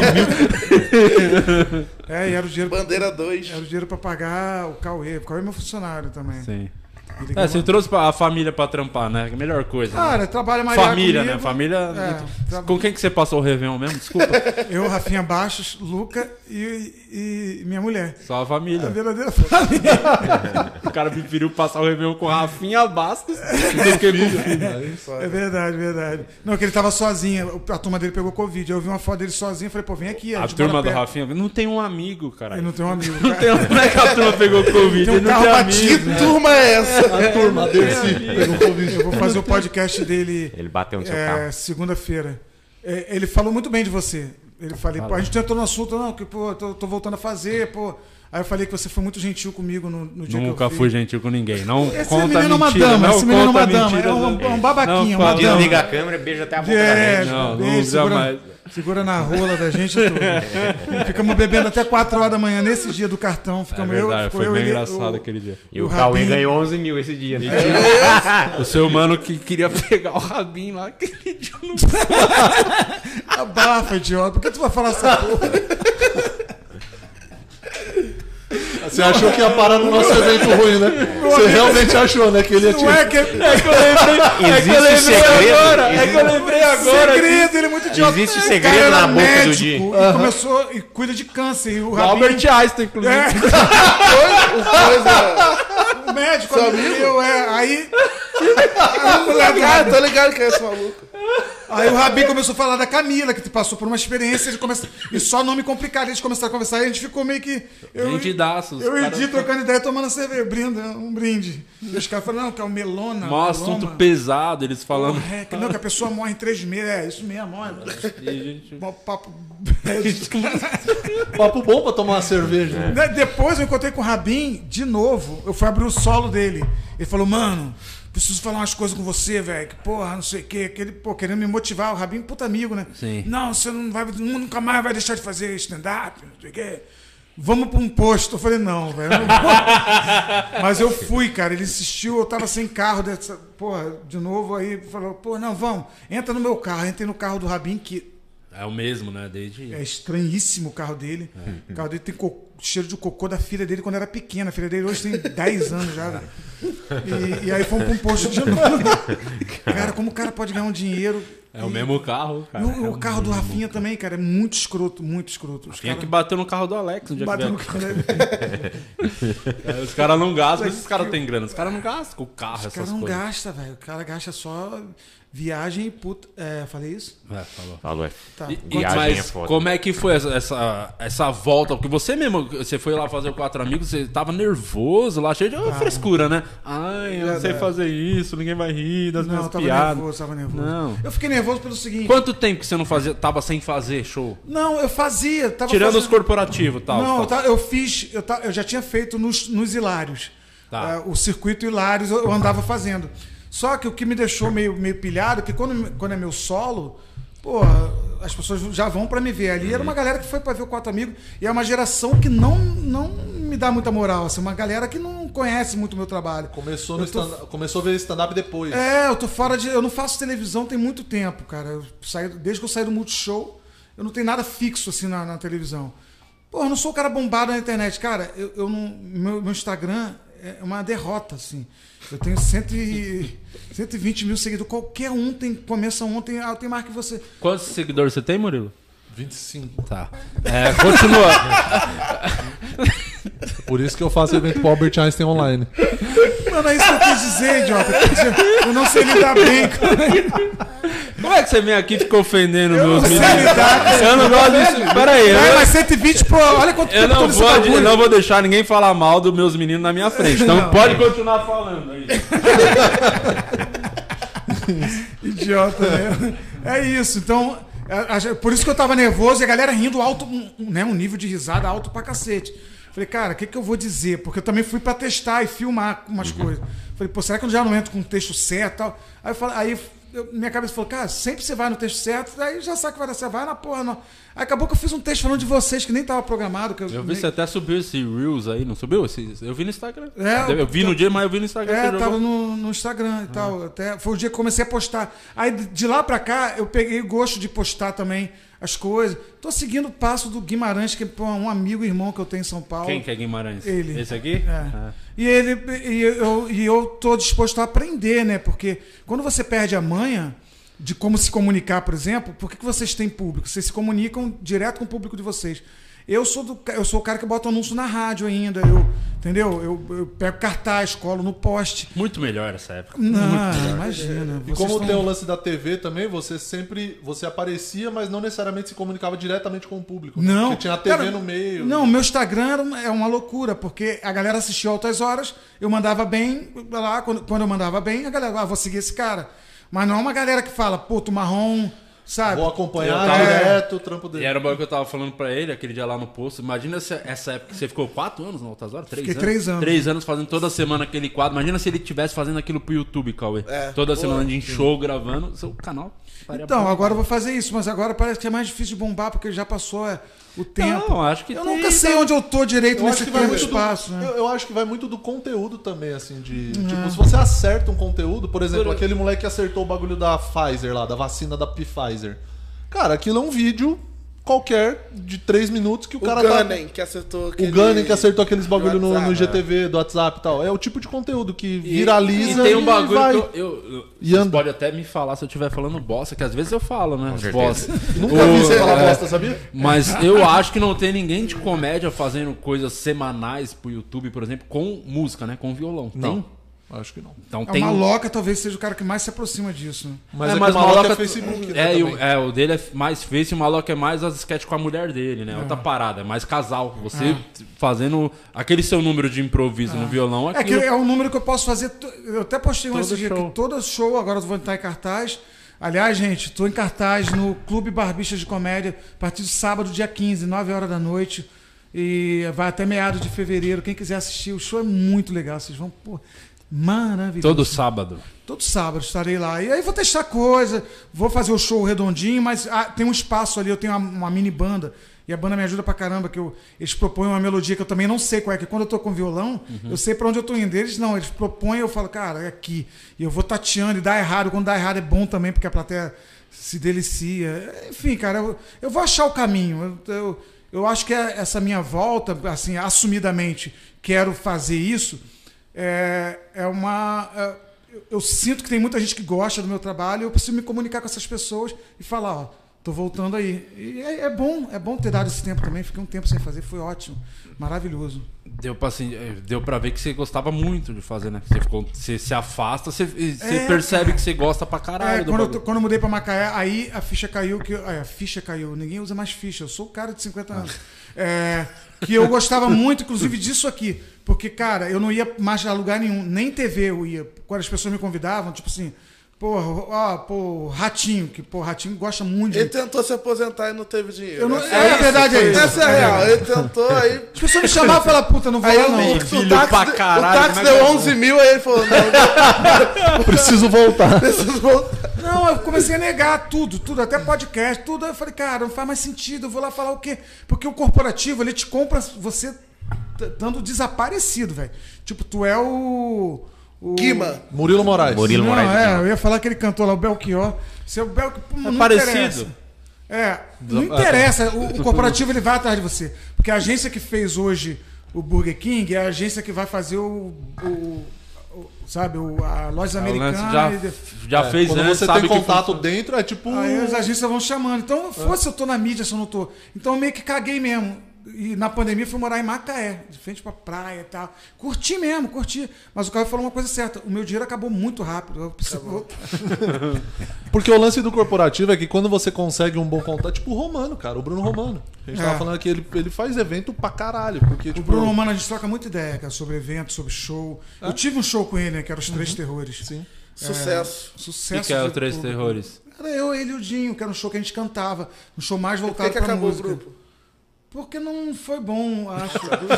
E era o dinheiro. Bandeira 2. Era o dinheiro pra pagar o Cauê. O Cauê é meu funcionário também. Sim. Ele ganhou Você trouxe a família pra trampar, né? A melhor coisa. né? Cara, trabalha mais Família, comigo. né? Família. É, Com quem que você passou o Réveillon mesmo? Desculpa. Eu, Rafinha Baixos, Luca e minha mulher. Só a família. A verdadeira família. O cara preferiu passar o Réveillon com Rafinha Bastos do que com filho. É verdade. Não, que ele tava sozinho. A turma dele pegou Covid. Eu vi uma foto dele sozinho. Falei, pô, vem aqui. A gente turma mora do perto. Rafinha não tem um amigo, cara. Ele não tem um amigo. Como é que a turma pegou Covid? Tem um Ele não carro tem batido. amigo. Que turma é essa? A turma desse pegou Covid. Eu vou fazer o podcast dele Ele bateu no seu carro. segunda-feira. Ele falou muito bem de você. Ele falou, pô, a gente tentou no assunto, não, que pô, tô voltando a fazer, pô. Aí eu falei que você foi muito gentil comigo no dia que eu Nunca vi. fui gentil com ninguém. Não Esse conta menino é uma mentira, dama, não esse menino é conta uma dama. mentira, É um babaquinha, não uma fala. dama. Desliga a câmera e beija até a boca da É, gente. Não, beijo, jamais. segura na rola da gente. Ficamos bebendo até 4 horas da manhã nesse dia do cartão. É Ficamos verdade, ficou foi bem ele, engraçado aquele dia. E o o Cauê Rabinho. ganhou 11 mil esse dia. Né? O seu mano que queria pegar o rabinho lá, aquele dia não Abafa, idiota. Por que tu vai falar essa porra? Você achou que ia parar no nosso evento ruim, né? Você realmente achou, né? Que ele ia te... Não é que Existe segredo? É que eu lembrei agora. segredo, ele é muito idiota. Existe O segredo cara era na boca do médico dia. E começou e cuida de câncer. E o Rabinho, Albert Einstein, inclusive. o médico, Seu amigo amigo? meu, aí Tô ligado que é esse maluco. Aí o Rabinho começou a falar da Camila, que passou por uma experiência, e só nome complicado. Eles começaram a conversar e a gente ficou meio que. Vendidaços. Eu e o Edi trocando ideia, tomando cerveja, um brinde. E os caras falaram, não, que é o melona. Mó assunto pesado, eles falando. Porra, que a pessoa morre em 3 meses. É, isso mesmo, morre. E a gente- Mó papo. Papo bom pra tomar uma cerveja. Né, depois eu encontrei com o Rabin de novo. Eu fui abrir o solo dele. Ele falou, mano, preciso falar umas coisas com você, velho. Que porra, não sei o quê. Que ele, pô, querendo me motivar. O Rabin, puta amigo, né? Sim. Não, você não vai, nunca mais vai deixar de fazer stand-up, não sei o quê. Vamos pra um posto. Eu falei, não, velho. eu não vou. Mas eu fui, cara. Ele insistiu, eu tava sem carro. Porra, de novo. Aí falou, pô, não, vamos. Entra no meu carro. Entrei no carro do Rabin, que É o mesmo, né? Desde. é estranhíssimo o carro dele. O carro dele tem cheiro de cocô da filha dele quando era pequena. A filha dele hoje tem 10 anos já, velho. E aí fomos pra um posto de novo. Cara, como o cara pode ganhar um dinheiro? É o mesmo carro, E cara. o carro do Rafinha também, cara, é muito escroto, muito escroto. Os Quem é caras que bateu no carro do Alex no dia que batem veio? no carro dele. Os caras não gastam, mas esses caras têm grana. Os caras não gastam com o carro, Os essas caras não coisas. gastam, velho. O cara gasta só viagem e puta. É, falei isso? É, falou. Falou, é. Tá. Viagem Mas é foda. como é que foi essa volta? Porque você mesmo, você foi lá fazer o Quatro Amigos, você tava nervoso lá, cheio de frescura, né? Ai, eu não sei fazer isso, ninguém vai rir das Não, minhas eu tava piadas. nervoso, tava nervoso. Não. Eu fiquei nervoso pelo seguinte. Quanto tempo que você não fazia, tava sem fazer show? Não, eu fazia. Tava Tirando fazendo... os corporativos e tal. Não, tal. eu já tinha feito nos Hilários. Tá. O circuito Hilários eu andava fazendo. Só que o que me deixou meio pilhado é que quando é meu solo, porra, as pessoas já vão pra me ver. Ali era uma galera que foi pra ver o Quatro Amigos e é uma geração que não me dá muita moral. Assim, uma galera que não conhece muito o meu trabalho. Começou a ver stand-up depois. Eu tô fora de. Eu não faço televisão tem muito tempo, cara. Desde que eu saí do Multishow, eu não tenho nada fixo assim na televisão. Pô, eu não sou um cara bombado na internet. Cara, eu não. Meu Instagram é uma derrota, assim. Eu tenho 120 mil seguidores. Qualquer um começa ontem, eu tenho mais que você. Quantos seguidores você tem, Murilo? 25. Tá. Continua. Por isso que eu faço evento pro Albert Einstein online. Mano, é isso que eu quis dizer, idiota. Eu não sei lidar bem. Como é que você vem aqui e fica ofendendo Eu meus não sei meninos? lidar. Eu não gosto disso. Pera aí. Mas 120, pô, olha quanto Eu tempo eu tô nesse bagulho. não vou deixar ninguém falar mal dos meus meninos na minha frente. Então Não. pode continuar falando aí. Idiota, né? É isso. Então, por isso que eu tava nervoso e a galera rindo alto, um nível de risada alto pra cacete. Falei, cara, o que eu vou dizer? Porque eu também fui pra testar e filmar umas coisas. Falei, pô, será que eu já não entro com o texto certo e tal? Aí minha cabeça falou, cara, sempre você vai no texto certo, aí já sabe que vai dar certo, vai na porra, não. Aí acabou que eu fiz um texto falando de vocês, que nem tava programado. Que Eu vi você até subiu esse Reels aí, não subiu? Eu vi no Instagram. É, Eu vi no dia, mas eu vi no Instagram. que você tava jogou. no Instagram e tal. Até foi o dia que eu comecei a postar. Aí de lá pra cá, eu peguei gosto de postar também as coisas. Tô seguindo o passo do Guimarães, que é um amigo e irmão que eu tenho em São Paulo. Quem que é Guimarães? Ele. Esse aqui? É. Ah. E eu tô disposto a aprender, né? Porque quando você perde a manha de como se comunicar, por exemplo, por que vocês têm público? Vocês se comunicam direto com o público de vocês. Eu sou o cara que bota anúncio na rádio ainda, entendeu? Eu pego cartaz, colo no poste. Muito melhor essa época. Não, imagina. E como tem o lance da TV também, você aparecia, mas não necessariamente se comunicava diretamente com o público. Não. Porque tinha a TV Cara, no meio. Não, meu Instagram é uma loucura, porque a galera assistia altas horas, eu mandava bem, lá, quando eu mandava bem, a galera, vou seguir esse cara. Mas não é uma galera que fala, puto, Marrom sabe? Vou acompanhar Eu tava- direto o trampo E dele. era o bagulho que eu tava falando pra ele aquele dia lá no posto. Imagina essa época que você ficou 4 anos no Altas Horas? 3 Fiquei anos? 3 anos. 3 anos fazendo toda semana aquele quadro. Imagina se ele estivesse fazendo aquilo pro YouTube, Cauê. Toda semana de show, gravando. Seu canal. faria Então, bom. agora eu vou fazer isso, mas agora parece que é mais difícil de bombar, porque já passou o tempo. Não, acho que eu tem, nunca sei onde eu tô direito Eu acho nesse que vai tempo e muito espaço, né? eu acho que vai muito do conteúdo também, assim, de... Tipo, se você acerta um conteúdo, por exemplo, aquele moleque que acertou o bagulho da Pfizer lá, da vacina da Pfizer. Cara, aquilo é um vídeo qualquer de 3 minutos que o cara Gunning, que acertou O Gunning que acertou aqueles bagulho no WhatsApp, IGTV, do WhatsApp e tal. É o tipo de conteúdo que viraliza E tem um bagulho vai. que E vocês anda. podem até me falar se eu estiver falando bosta, que às vezes eu falo, né? certeza. Bosta. Nunca vi você falar é. bosta, sabia? Mas eu acho que não tem ninguém de comédia fazendo coisas semanais pro YouTube, por exemplo, com música, né? Com violão. Tem? Não. Acho que não. Então A tem. Maloca talvez seja o cara que mais se aproxima disso, né? Mas, mas o Maloca Maloca é Facebook, né, É, também. o dele é mais Face e o Maloca é mais as sketches com a mulher dele, né? Outra parada, é mais casal. Você fazendo aquele seu número de improviso no violão. É que Aquilo... é um número que eu posso fazer. Eu até postei um Todo esse dia show. que todo show, agora eu vou entrar em cartaz. Aliás, gente, tô em cartaz no Clube Barbixas de Comédia a partir de sábado, dia 15, 9 horas da noite. E vai até meados de fevereiro. Quem quiser assistir, o show é muito legal. Vocês vão, pô, maravilhoso. Todo sábado. Todo sábado estarei lá. E aí vou testar coisa, vou fazer o show redondinho, mas tem um espaço ali, eu tenho uma mini banda. E a banda me ajuda pra caramba, que eles propõem uma melodia que eu também não sei qual é, que quando eu tô com violão, eu sei pra onde eu tô indo. Eles não, eles propõem, eu falo, cara, é aqui. E eu vou tateando e dá errado. Quando dá errado é bom também, porque a plateia se delicia. Enfim, cara, eu vou achar o caminho. Eu acho que essa minha volta, assim, assumidamente, quero fazer isso, eu sinto que tem muita gente que gosta do meu trabalho, eu preciso me comunicar com essas pessoas e falar, ó, tô voltando aí. E é bom ter dado esse tempo também, fiquei um tempo sem fazer, foi ótimo, maravilhoso. Deu pra ver que você gostava muito de fazer, né? Você se afasta, você percebe que você gosta pra caralho do bagulho. Quando eu mudei pra Macaé, aí a ficha caiu, a ficha caiu, ninguém usa mais ficha, eu sou o cara de 50 anos. Que eu gostava muito, inclusive, disso aqui. Porque, cara, eu não ia mais a lugar nenhum, nem TV eu ia. Quando as pessoas me convidavam, tipo assim, Ratinho, que, Ratinho gosta muito de... Ele tentou se aposentar e não teve dinheiro. Eu não- a verdade é isso. Essa é a real. Ele tentou, aí... As pessoas me chamavam e falavam, puta, não vou Aí lá eu, não. filho pra caralho, o táxi como é que deu é? 11 mil, aí ele falou, não, Preciso voltar. preciso voltar. Não, eu comecei a negar tudo, até podcast, tudo. Aí eu falei, cara, não faz mais sentido, eu vou lá falar o quê? Porque o corporativo, ele te compra você dando desaparecido, velho. Tipo, tu é o Guima. Murilo Moraes. Murilo Não, Moraes. eu ia falar aquele cantor lá, o Belchior. Seu Belchior, não parecido. interessa. Não interessa. O corporativo, ele vai atrás de você. Porque a agência que fez hoje o Burger King é a agência que vai fazer a loja O americana. lance já fez Quando antes, você sabe tem que contato funciona. dentro, é tipo... Aí as agências vão chamando. Então, fosse eu tô na mídia, se eu não tô. Então eu meio que caguei mesmo. E na pandemia fui morar em Macaé, de frente pra praia e tal. Curti mesmo, curti. Mas o cara falou uma coisa certa. O meu dinheiro acabou muito rápido. Eu preciso... Porque o lance do corporativo é que quando você consegue um bom contato... Tipo o Romano, cara. O Bruno Romano. A gente tava falando que ele faz evento pra caralho. Porque, O tipo... Bruno Romano, a gente troca muita ideia, cara, sobre evento, sobre show. Eu tive um show com ele, né, que era os Três Terrores. Sim. Sucesso. O Sucesso. que é o de Três público. Terrores? Era eu, ele e o Dinho, que era um show que a gente cantava. Um show mais Por voltado que pra acabou música. o grupo? Porque não foi bom, acho.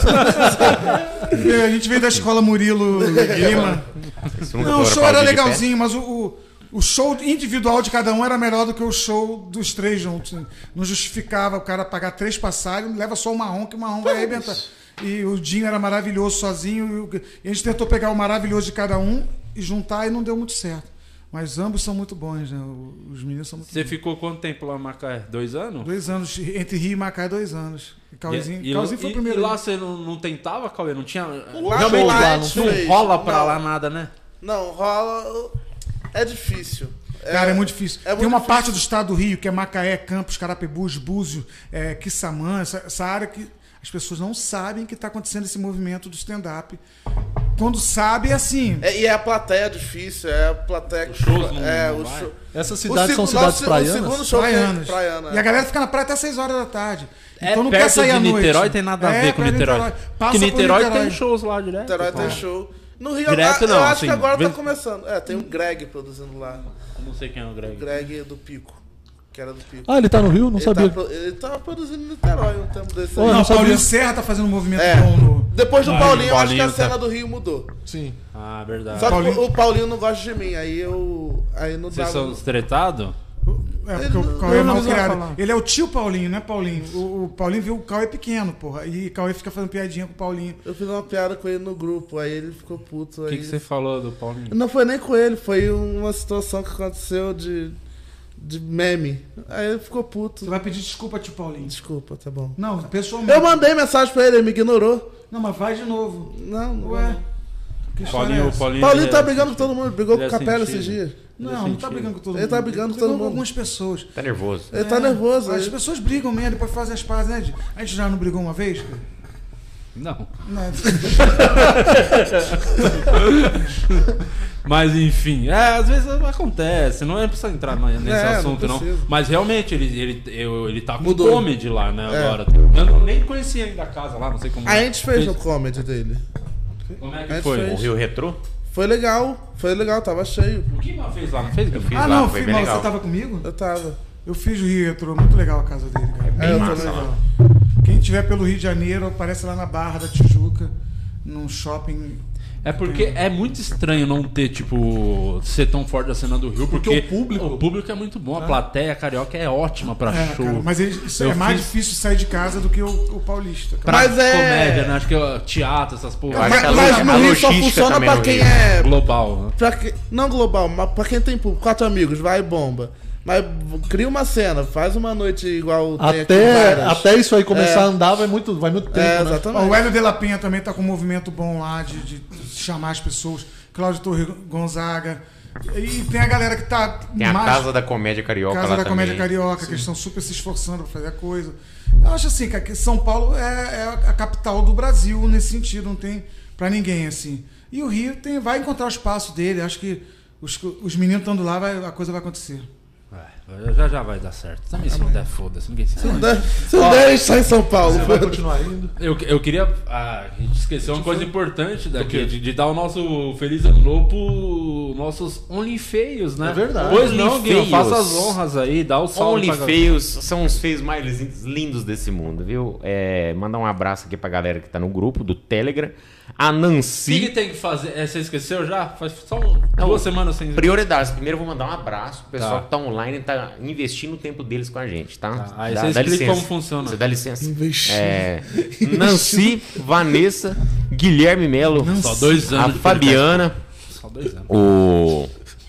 A gente veio da escola Murilo Lima. Não, o show era legalzinho, mas o show individual de cada um era melhor do que o show dos três juntos. Não justificava o cara pagar 3 passagens, leva só o marrom, que o marrom vai arrebentar. E o Dinho era maravilhoso sozinho. E a gente tentou pegar o maravilhoso de cada um e juntar e não deu muito certo. Mas ambos são muito bons, né? Os meninos são muito Você bons. ficou quanto tempo lá em Macaé? 2 anos? 2 anos, entre Rio e Macaé, 2 anos. E Cauzinho foi o e primeiro. lá você não tentava, Cauê? Não tinha... Lá Realmente no lá Light não fez. rola pra Não. lá nada, né? Não, rola... É difícil. Cara, é muito difícil. é Tem uma muito parte difícil. do estado do Rio, que é Macaé, Campos, Carapebus, Búzios, Quissamã, essa área que as pessoas não sabem que está acontecendo esse movimento do stand-up. Quando sabe, é assim. E é a plateia difícil, é a plateia que... Os shows não o vai? show... Essas cidades são cidades O praianas? segundo show Praianas. que é praiana. E a galera fica na praia até 6 horas da tarde. É Então não perto quer sair de à noite. Niterói, tem nada a ver com perto de Niterói. Passa Porque por Niterói tem shows lá direto. Niterói tem show. No Rio, Direto eu não, acho assim, que agora vez- tá começando. Tem o Greg produzindo lá. Não sei quem é o O Greg. Greg do Pico. que era do Pico. Ah, ele tá no Rio? Não sabia. Ele tava produzindo em Niterói um tempo desse Ô, aí. não Não, o sabia. Paulinho Serra tá fazendo um movimento É. bom no... Depois do Aí, Paulinho, eu acho que a Paulinho tá- cena do Rio mudou. Sim. Ah, verdade. Só que Paulinho- o Paulinho não gosta de mim, aí eu... Aí não Vocês dava... são tretados? É, Ele porque o não- Cauê é ele não mal precisa criado. falar. Ele é o tio Paulinho, não é Paulinho. O Paulinho viu o Cauê pequeno, porra. E o Cauê fica fazendo piadinha com o Paulinho. Eu fiz uma piada com ele no grupo, aí ele ficou puto. O aí... que você falou do Paulinho? Não foi nem com ele, foi uma situação que aconteceu de meme. Aí ele ficou puto. Você vai pedir desculpa, tio Paulinho. Desculpa, tá bom. Não, pessoalmente. Eu mandei mensagem pra ele, ele me ignorou. Não, mas faz de novo. Não, Ué. Que história é essa? Paulinho Paulinho ele tá é brigando com todo mundo, brigou ele com é o Capela sentido. esses dias. Não, não tá brigando com todo mundo. Ele tá brigando com todo Brigou mundo. algumas pessoas. Tá nervoso. Ele tá nervoso. As Aí. pessoas brigam mesmo, depois fazem as pazes, né? A gente já não brigou uma vez? Cara? Não. Não. Mas enfim, às vezes acontece, não é pra entrar nesse assunto, não não. precisa. Mas realmente ele tá com Mudou. comedy lá, né, É. agora. Eu nem conhecia ainda a casa lá, não sei como. A gente fez o comedy dele. Como é a que gente foi? fez. O Rio Retrô? Foi legal, tava cheio. O que mal fez lá? Não fez? Eu fiz Ah, lá, não, foi filho, bem mas legal. você tava comigo? Eu tava. Eu fiz o Rio Retro, muito legal a casa dele, cara. Bem eu massa também. lá. Quem tiver pelo Rio de Janeiro, aparece lá na Barra da Tijuca, num shopping. É porque é muito estranho não ter, tipo, ser tão forte a cena do Rio, porque o público é muito bom, a plateia carioca é ótima pra show. Cara, mas isso Eu é mais fiz- difícil sair de casa do que o paulista. Cara. Pra Mas é- comédia, né? Acho que é teatro, essas porra. Eu acho que a Mas lo- no a Rio só logística funciona também pra no quem Rio. é. Global, né? Não global, mas pra quem tem público, 4 amigos, vai e bomba. Mas cria uma cena, faz uma noite igual tem aqui várias. Até isso aí começar a andar vai muito tempo, né? Exatamente. Ó, o Hélio de la Penha também tá com um movimento bom lá de chamar as pessoas. Cláudio Torre Gonzaga. E tem a galera que tá Tem a mais... Casa da Comédia Carioca Casa lá da Comédia também. Carioca, que eles estão super se esforçando pra fazer a coisa. Eu acho assim, cara, que São Paulo é a capital do Brasil nesse sentido, não tem pra ninguém, assim. E o Rio vai encontrar o espaço dele, acho que os meninos estando lá, a coisa vai acontecer. Já vai dar certo. Também se não der, foda-se, ninguém se Se não der, a gente sai em São Paulo. Você vai continuar indo. Eu queria. A gente esqueceu uma coisa importante daqui, de dar o nosso Feliz Ano Novo pros nossos OnlyFeios, né? É verdade. Pois não, Guilherme, OnlyFeios. faça as honras aí, dá o salve pra galera. OnlyFeios são os feios mais lindos desse mundo, viu? Mandar um abraço aqui pra galera que tá no grupo do Telegram. A O que Nancy. que tem que fazer? Você esqueceu já? Faz só 2 semanas sem. Prioridades. Primeiro eu vou mandar um abraço pro pessoal Tá. que tá online e tá investindo o tempo deles com a gente, tá? Tá, aí você explica como funciona. Você dá licença. Investir. Nancy, Vanessa, Guilherme Melo, Só 2 anos a de Fabiana, Só 2 anos. o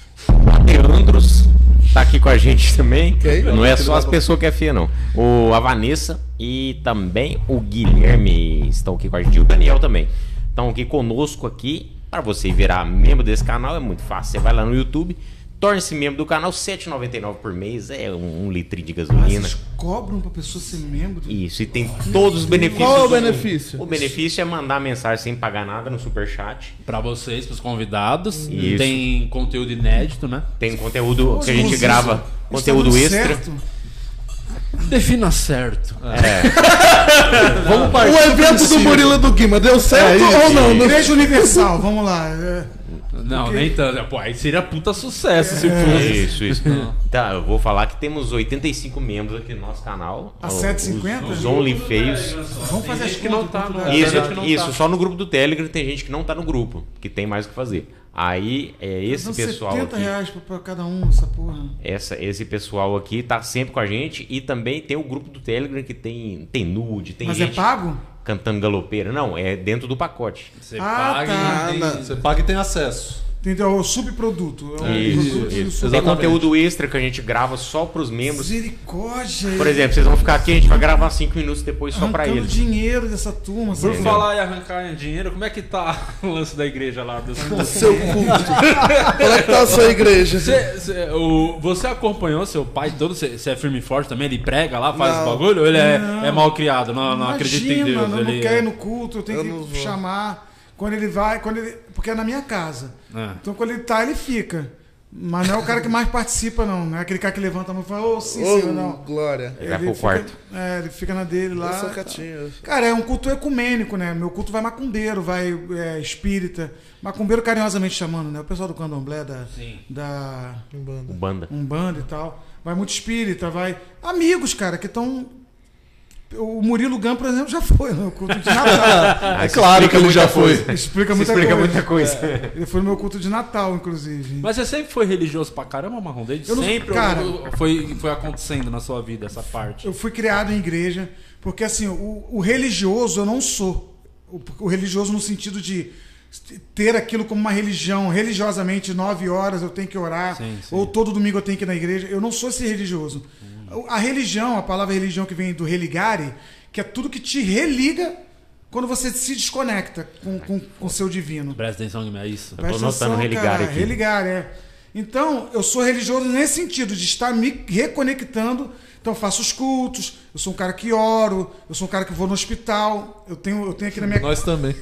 Leandros tá aqui com a gente também. Quem? Não é só as pessoas que é feia, não. A Vanessa e também o Guilherme estão aqui com a gente. E o Daniel também. Estão aqui conosco aqui. Para você virar membro desse canal é muito fácil. Você vai lá no YouTube, torne-se membro do canal, R$ 7,99 por mês. É um litrinho de Ah, gasolina. vocês cobram pra pessoa ser membro? Isso, e tem todos os benefícios. Qual é o do- benefício? O benefício é mandar mensagem sem pagar nada no superchat. Pra vocês, pros convidados. Isso. Tem conteúdo inédito, né? Tem conteúdo que a gente Mas grava, isso conteúdo tá dando extra. certo? Defina certo. Vamos O partir do evento do princípio. Murilo do Guima deu certo isso, ou não? Não- Igreja Universal, vamos lá. Não, nem tanto. Pô, aí seria puta sucesso se fosse. Isso. Tá, eu vou falar que temos 85 membros aqui no nosso canal. A 7,50? Os OnlyFeios. Vamos fazer as que não contas. tá, tudo, não. né? Isso, verdade que não isso, tá. só no grupo do Telegram tem gente que não tá no grupo, que tem mais o que fazer. Aí, esse São pessoal R$70 aqui, reais pra cada um, essa porra. esse pessoal aqui tá sempre com a gente e também tem o grupo do Telegram que tem nude, tem Mas é gente pago? cantando galopeira. Não, é dentro do pacote. Você Ah, paga tá. e tem- Você paga e tem acesso. Entendeu? O subproduto. É um Isso, produto do isso. sub- Tem conteúdo extra que a gente grava só pros membros. Misericórdia. Por exemplo, vocês vão ficar aqui, a gente vai gravar 5 minutos depois só pra arrancando eles. dinheiro dessa turma. Por sabe? falar em arrancar dinheiro, como é que tá o lance da igreja lá? Seu culto. Como é que tá a sua igreja? Você acompanhou seu pai todo? Você é firme e forte também? Ele prega lá, faz Não. esse bagulho? Ou ele Não. é mal criado? Não acredita em Deus? Imagina, eu não Ele quero ir no culto, eu tenho Eu que não vou. chamar. Quando ele vai, porque é na minha casa. É. Então quando ele tá, ele fica. Mas não é o cara que mais participa, não. Não é aquele cara que levanta a mão e fala, ô, sim, senhor, não. Glória. Ele vai pro quarto. Ele fica na dele lá. Eu sou quietinho. Cara, é um culto ecumênico, né? Meu culto vai macumbeiro, vai espírita. Macumbeiro carinhosamente chamando, né? O pessoal do candomblé, da Umbanda e tal. Vai muito espírita, vai... Amigos, cara, que estão... O Murilo Gun, por exemplo, já foi no culto de Natal. É claro que ele já foi. Explica muita coisa. Ele foi no meu culto de Natal, inclusive. Mas você sempre foi religioso pra caramba, Marrom? Desde Eu não- sempre cara- foi acontecendo na sua vida essa parte? Eu fui criado em igreja, porque assim, o religioso eu não sou. O religioso no sentido de ter aquilo como uma religião, religiosamente, 9 horas eu tenho que orar, Sim. ou todo domingo eu tenho que ir na igreja. Eu não sou esse religioso. A religião, a palavra religião que vem do religare, que é tudo que te religa quando você se desconecta com o seu divino. Presta atenção, é isso. Eu tô notando religare cara, aqui. Religare, é. Então, eu sou religioso nesse sentido, de estar me reconectando. Então, eu faço os cultos, eu sou um cara que oro, eu sou um cara que vou no hospital, eu tenho aqui na minha Nós também.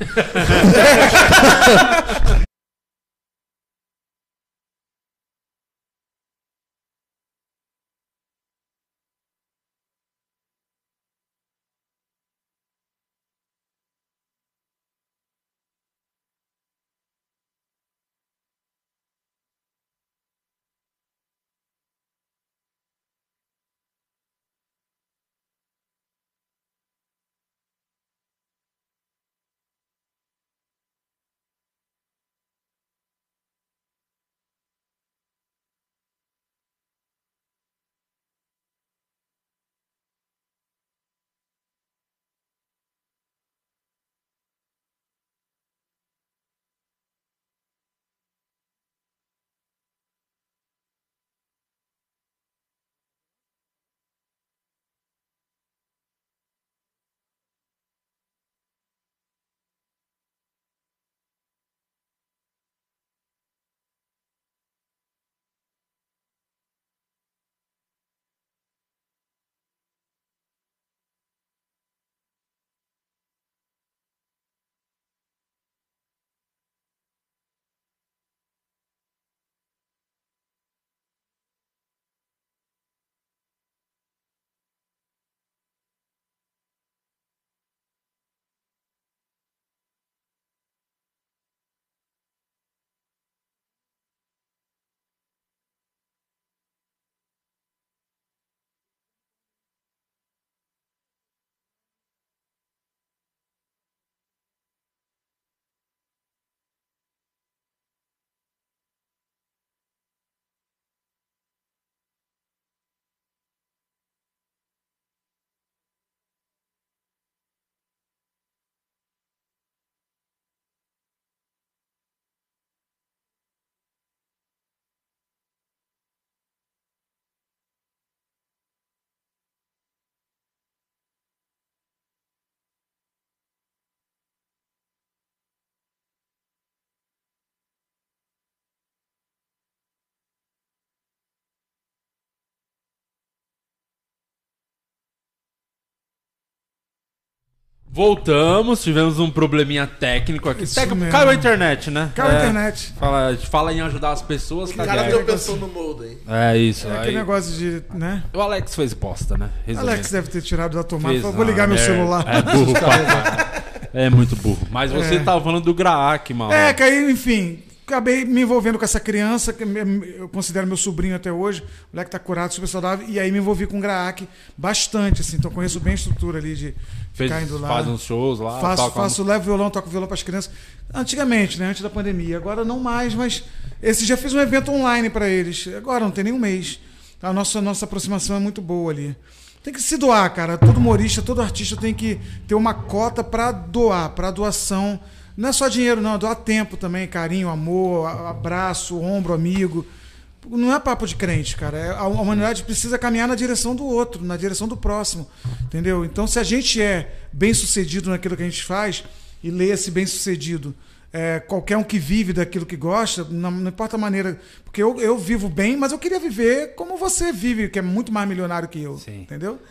Voltamos, tivemos um probleminha técnico aqui. Isso Técnico, mesmo. caiu a internet, né? Caiu a internet. Fala em ajudar as pessoas. O cadê? cara deu pensão no molde, hein? É isso. É Aí, aquele negócio de, né? o Alex fez bosta, né? Resumindo. Alex deve ter tirado da tomada. Fez, Falou, vou ligar meu merda. celular. É burro pra caralho. É muito burro. Mas você tava falando do Graak, mano. É, que aí, enfim, acabei me envolvendo com essa criança, que eu considero meu sobrinho até hoje, o moleque tá curado, super saudável, e aí me envolvi com o Graak bastante, assim, então conheço bem a estrutura ali de ficar indo lá. Faz uns shows lá. Levo violão, toco violão pras crianças. Antigamente, né, antes da pandemia, agora não mais, mas esse já fiz um evento online para eles, agora não tem nem um mês. A nossa aproximação é muito boa ali. Tem que se doar, cara. Todo humorista, todo artista tem que ter uma cota para doar, para doação. Não é só dinheiro, não. É doar tempo também, carinho, amor, abraço, ombro, amigo. Não é papo de crente, cara. A humanidade precisa caminhar na direção do outro, na direção do próximo. Entendeu? Então, se a gente é bem-sucedido naquilo que a gente faz, e leia-se bem-sucedido, qualquer um que vive daquilo que gosta, não importa a maneira. Porque eu vivo bem, mas eu queria viver como você vive, que é muito mais milionário que eu. Sim. Entendeu?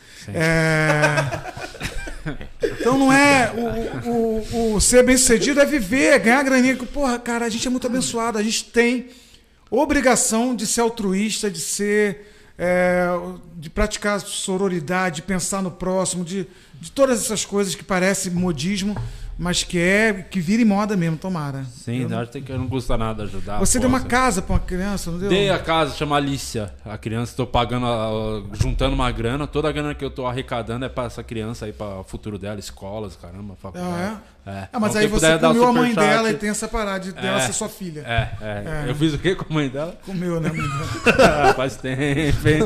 Então não é. O ser bem-sucedido é viver, é ganhar graninha. Porra, cara, a gente é muito abençoado, a gente tem obrigação de ser altruísta, de ser... de praticar sororidade, de pensar no próximo, de todas essas coisas que parecem modismo, mas que vira em moda mesmo, tomara. Sim, acho que não custa nada ajudar. Você deu uma casa pra uma criança, não deu? Dei a casa, chama Alicia. A criança, tô pagando, juntando uma grana. Toda a grana que eu tô arrecadando é pra essa criança aí, pra futuro dela, escolas, caramba, faculdade. Mas então, aí você comeu a mãe dela e tem essa parada dela ser sua filha. Eu fiz o quê com a mãe dela? Comeu, né, mãe dela? Faz tempo, hein?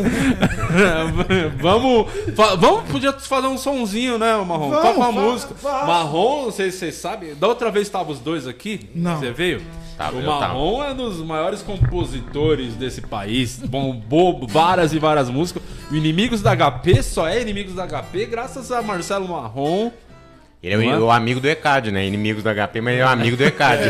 Vamos, podia fazer um sonzinho, né, Marrom? Toca uma música. Marrom, não sei se vocês sabem, da outra vez estavam os dois aqui. Não. Você veio? O Eu Marrom é um dos maiores compositores desse país. Bombou várias e várias músicas. O Inimigos da HP só é Inimigos da HP graças a Marcelo Marrom. Ele é o amigo do ECAD, né? Inimigos do HP, mas ele é o amigo do ECAD.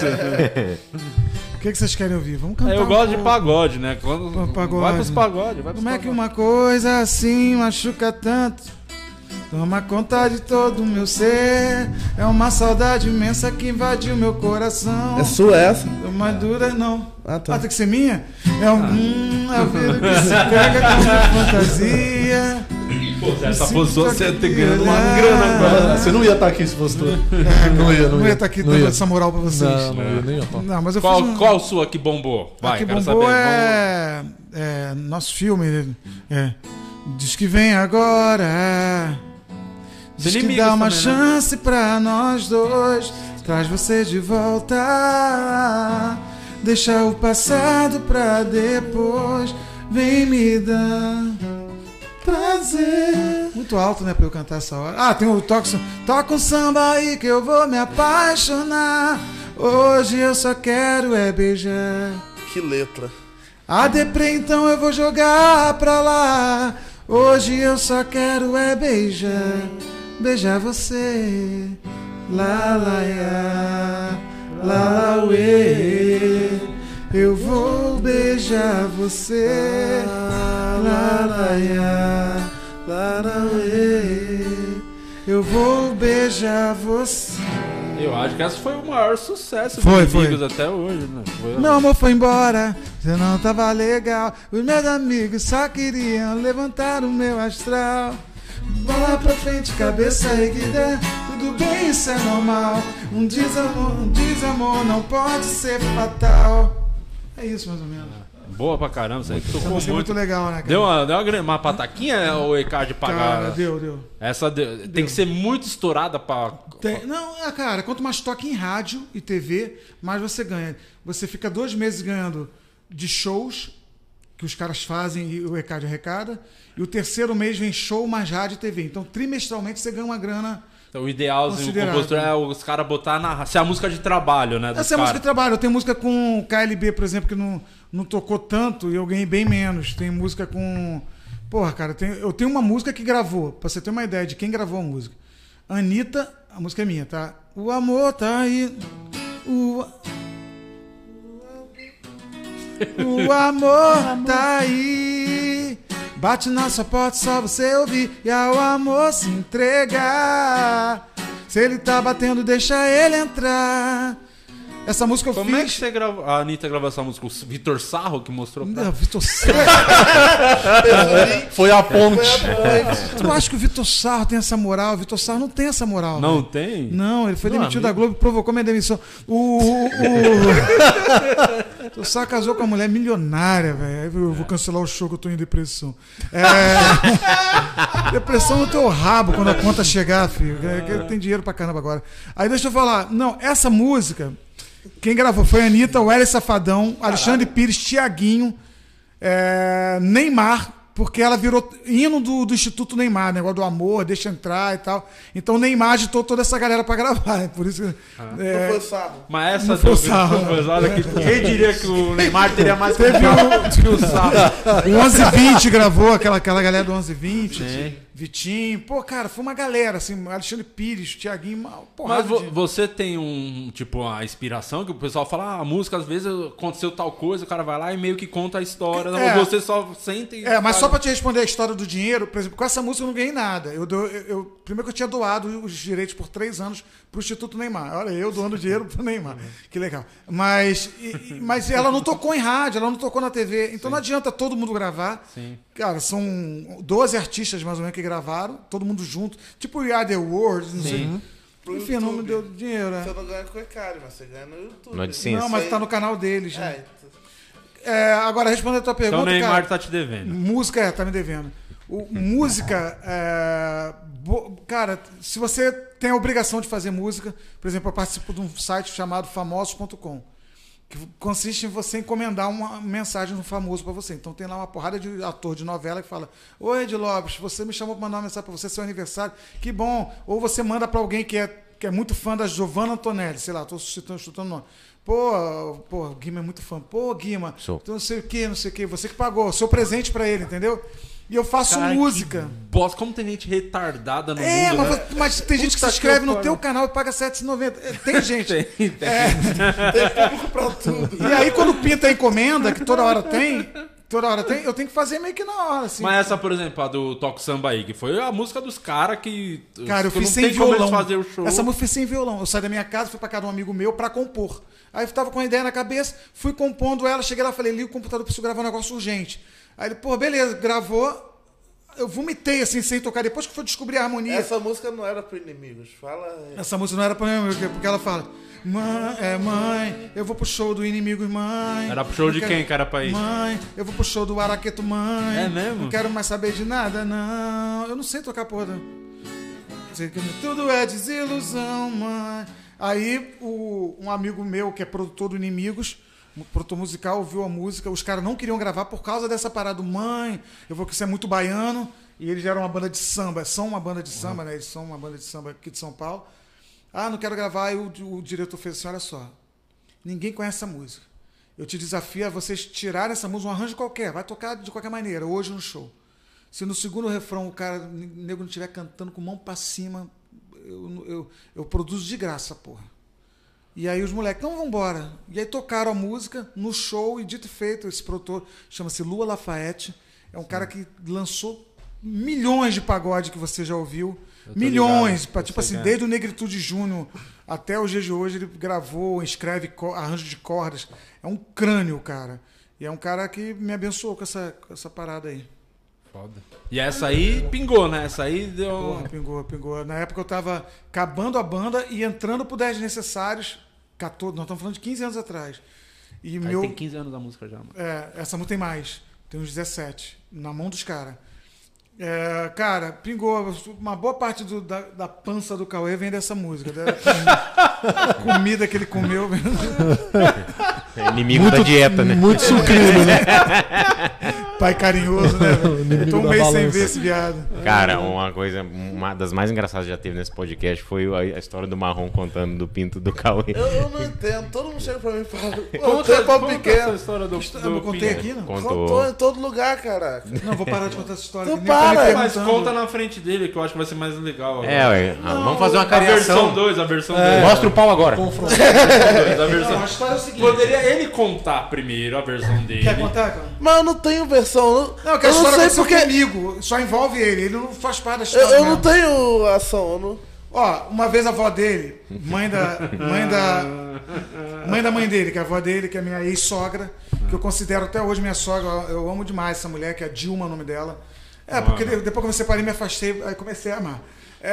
O que vocês querem ouvir? Vamos cantar. Eu gosto de pagode, né? Pagode. Vai pros pagodes. Como é que uma coisa assim machuca tanto? Toma conta de todo o meu ser. É uma saudade imensa que invadiu meu coração. É sua essa? Uma dura, não. Ah, tá. Tem que ser minha? É o vidro que se pega com fantasia. Pô, essa posição você tem ganhando uma grana agora. Você não ia estar aqui se fosse tu. Não ia estar aqui dando essa moral pra vocês. Não ia nem eu. Não, mas eu Qual sua que bombou? Vai, que bombou é nosso filme. Diz que vem agora. Diz que dá uma chance pra nós dois. Traz você de volta. Deixa o passado pra depois. Vem me dar prazer. Muito alto, né, pra eu cantar essa hora. Tem o toca um samba aí que eu vou me apaixonar. Hoje eu só quero beijar. Que letra. A deprê então eu vou jogar pra lá. Hoje eu só quero beijar. Beijar você. Lá, lá, ya. Lá, lá, uê. Eu vou beijar você. Lá, lá, ya. Lá, lá, uê. Eu vou beijar você. Eu acho que essa foi o maior sucesso dos amigos até hoje, né? Meu amor foi embora, você não tava legal. Os meus amigos só queriam levantar o meu astral. Bola pra frente, cabeça erguida. Tudo bem, isso é normal. Um desamor não pode ser fatal. É isso mais ou menos. Boa pra caramba, isso aí que tocou muito legal, né, cara? Deu uma pataquinha o ECAD pagar? Cara, deu. Essa tem que ser muito estourada pra... Não, cara, quanto mais toque em rádio e TV, mais você ganha. Você fica 2 meses ganhando de shows que os caras fazem e o ECAD arrecada, e o 3º mês vem show mais rádio e TV. Então, trimestralmente, você ganha uma grana. Então, o ideal do compositor é os caras botar se é a música de trabalho, né? Essa é a música de trabalho. Eu tenho música com KLB, por exemplo, que não tocou tanto e eu ganhei bem menos. Tem música com... Porra, cara, eu tenho uma música que gravou, pra você ter uma ideia de quem gravou a música. Anitta, a música é minha, tá? O amor tá aí. O amor tá aí. Bate na sua porta, só você ouvir. E ao amor se entregar. Se ele tá batendo, deixa ele entrar. Essa música eu fiz... Como é que você gravou? A Anitta gravou essa música? O Vitor Sarro que mostrou pra... Não, Vitor Sarro. Foi a ponte. Eu acho que o Vitor Sarro tem essa moral. O Vitor Sarro não tem essa moral. Não, né? Tem? Não, ele foi demitido da Globo e provocou minha demissão. O Vitor Sarro casou com uma mulher milionária, velho. Eu vou cancelar o show que eu tô em depressão. Depressão no teu rabo quando a conta chegar, filho. Tem dinheiro pra caramba agora. Aí deixa eu falar. Não, essa música... Quem gravou foi a Anitta, o Hélio Safadão, Alexandre Pires, Tiaguinho, Neymar, porque ela virou hino do Instituto Neymar, negócio do amor, deixa entrar e tal. Então o Neymar agitou toda essa galera pra gravar. Por isso que. Não foi Sarro. Mas essa quem diria que o Neymar teria mais que o Sarro? O 1120 gravou, aquela galera do 1120. Vitinho. Pô, cara, foi uma galera, assim, Alexandre Pires, Thiaguinho, uma porrada Mas você tem a inspiração que o pessoal fala, a música às vezes aconteceu tal coisa, o cara vai lá e meio que conta a história, ou você só sente e mas só pra te responder a história do dinheiro, por exemplo, com essa música eu não ganhei nada. Primeiro que eu tinha doado os direitos por 3 anos pro Instituto Neymar. Olha, eu doando dinheiro pro Neymar. Que legal. Mas ela não tocou em rádio, ela não tocou na TV, então não adianta todo mundo gravar. Sim. Cara, são 12 artistas mais ou menos que gravaram, todo mundo junto, tipo We Are The World, não sei. Enfim, não me deu dinheiro, né? Você não ganha com o Ecari, mas você ganha no YouTube. No AdSense. Não, mas tá no canal deles, né? Agora, respondendo a tua pergunta, Então o Neymar cara, tá te devendo. música, tá me devendo. Música, cara, se você tem a obrigação de fazer música, por exemplo, eu participo de um site chamado famosos.com, que consiste em você encomendar uma mensagem do famoso para você. Então tem lá uma porrada de ator de novela que fala: Oi, Ed Lopes, você me chamou para mandar uma mensagem para você, seu aniversário, que bom. Ou você manda para alguém que é muito fã da Giovanna Antonelli, sei lá, estou chutando o nome. Pô, Guima é muito fã. Pô, Guima, então não sei o que, você que pagou, seu presente para ele, entendeu? E eu faço música. Bosta, como tem gente retardada no mundo, mas, né? mas tem gente que se inscreve no teu canal e paga R$7,90. Tem gente. Tem. Tem público pra tudo. E aí quando pinta a encomenda, que toda hora tem, eu tenho que fazer meio que na hora, assim. Mas essa, por exemplo, a do Toque Samba aí, que foi a música dos caras que... Cara, eu que fiz não sem tem como eles violão. fazer o show. Essa música eu fiz sem violão. Eu saí da minha casa, fui pra casa de um amigo meu pra compor. Aí eu tava com a ideia na cabeça, fui compondo ela, cheguei lá, falei, liga o computador, preciso gravar um negócio urgente. Aí ele, beleza, gravou. Eu vomitei assim, sem tocar. Depois que foi descobrir a harmonia. Essa música não era para inimigos. Essa música não era para inimigos, porque ela fala: Mãe, eu vou pro show do Inimigos, mãe. Era pro show de quem, cara, pra ir? Mãe, eu vou pro show do Araqueto, mãe. É mesmo? Não quero mais saber de nada, não. Eu não sei tocar porra. Tudo é desilusão, mãe. Aí, um amigo meu, que é produtor do Inimigos, produtor musical, ouviu a música, os caras não queriam gravar por causa dessa parada. Mãe, eu vou que isso é muito baiano, e eles eram uma banda de samba, são uma banda de samba, né? Eles são uma banda de samba aqui de São Paulo. Não quero gravar, e o diretor fez assim: olha só, ninguém conhece essa música. Eu te desafio a vocês tirarem essa música, um arranjo qualquer, vai tocar de qualquer maneira, hoje no show. Se no segundo refrão o nego não estiver cantando com mão pra cima, eu produzo de graça, porra. E aí os moleques, então vambora. E aí tocaram a música no show, e dito e feito, esse produtor chama-se Lua Lafayette. É um cara que lançou milhões de pagode que você já ouviu. Milhões. Tipo assim, desde o Negritude Júnior até os dias de hoje, ele gravou, escreve arranjo de cordas. É um crânio, cara. E é um cara que me abençoou com essa parada aí. Foda. E essa aí pingou, né? Essa aí deu... Porra, pingou. Na época eu tava acabando a banda e entrando pro 10 Necessários. 14, nós estamos falando de 15 anos atrás. E tem 15 anos da música já, mano. Essa música tem mais. Tem uns 17. Na mão dos caras. Cara, pingou. Uma boa parte da pança do Cauê vem dessa música. Comida que ele comeu. É inimigo da dieta, né? Muito sucrilho, né? Pai carinhoso, né? Tô um mês sem ver esse viado. Cara, uma das mais engraçadas que já teve nesse podcast foi a história do Marrom contando do pinto do Cauê. Eu não entendo. Todo mundo chega pra mim e fala: Conta essa história do Eu contei aqui, não? Contou em todo lugar, caraca. Não, vou parar de contar essa história. Tu que nem para, tá me Mas perguntando. conta na frente dele, que eu acho que vai ser mais legal. Vamos fazer uma A versão cariação. 2, a versão 2. Mostra o pau agora. Não, a história é o seguinte. Poderia ele contar primeiro a versão dele. Quer contar, cara? Mas eu não tenho versão. Não, que a eu não história sei aconteceu porque. comigo. Só envolve ele. Ele não faz parte da história. Eu não mesmo. tenho ação. Eu não... Uma vez a avó dele, mãe da mãe dele, que é a avó dele, que é minha ex-sogra, que eu considero até hoje minha sogra, eu amo demais essa mulher, que é a Dilma, o nome dela. Porque depois que eu me separei, me afastei, aí comecei a amar.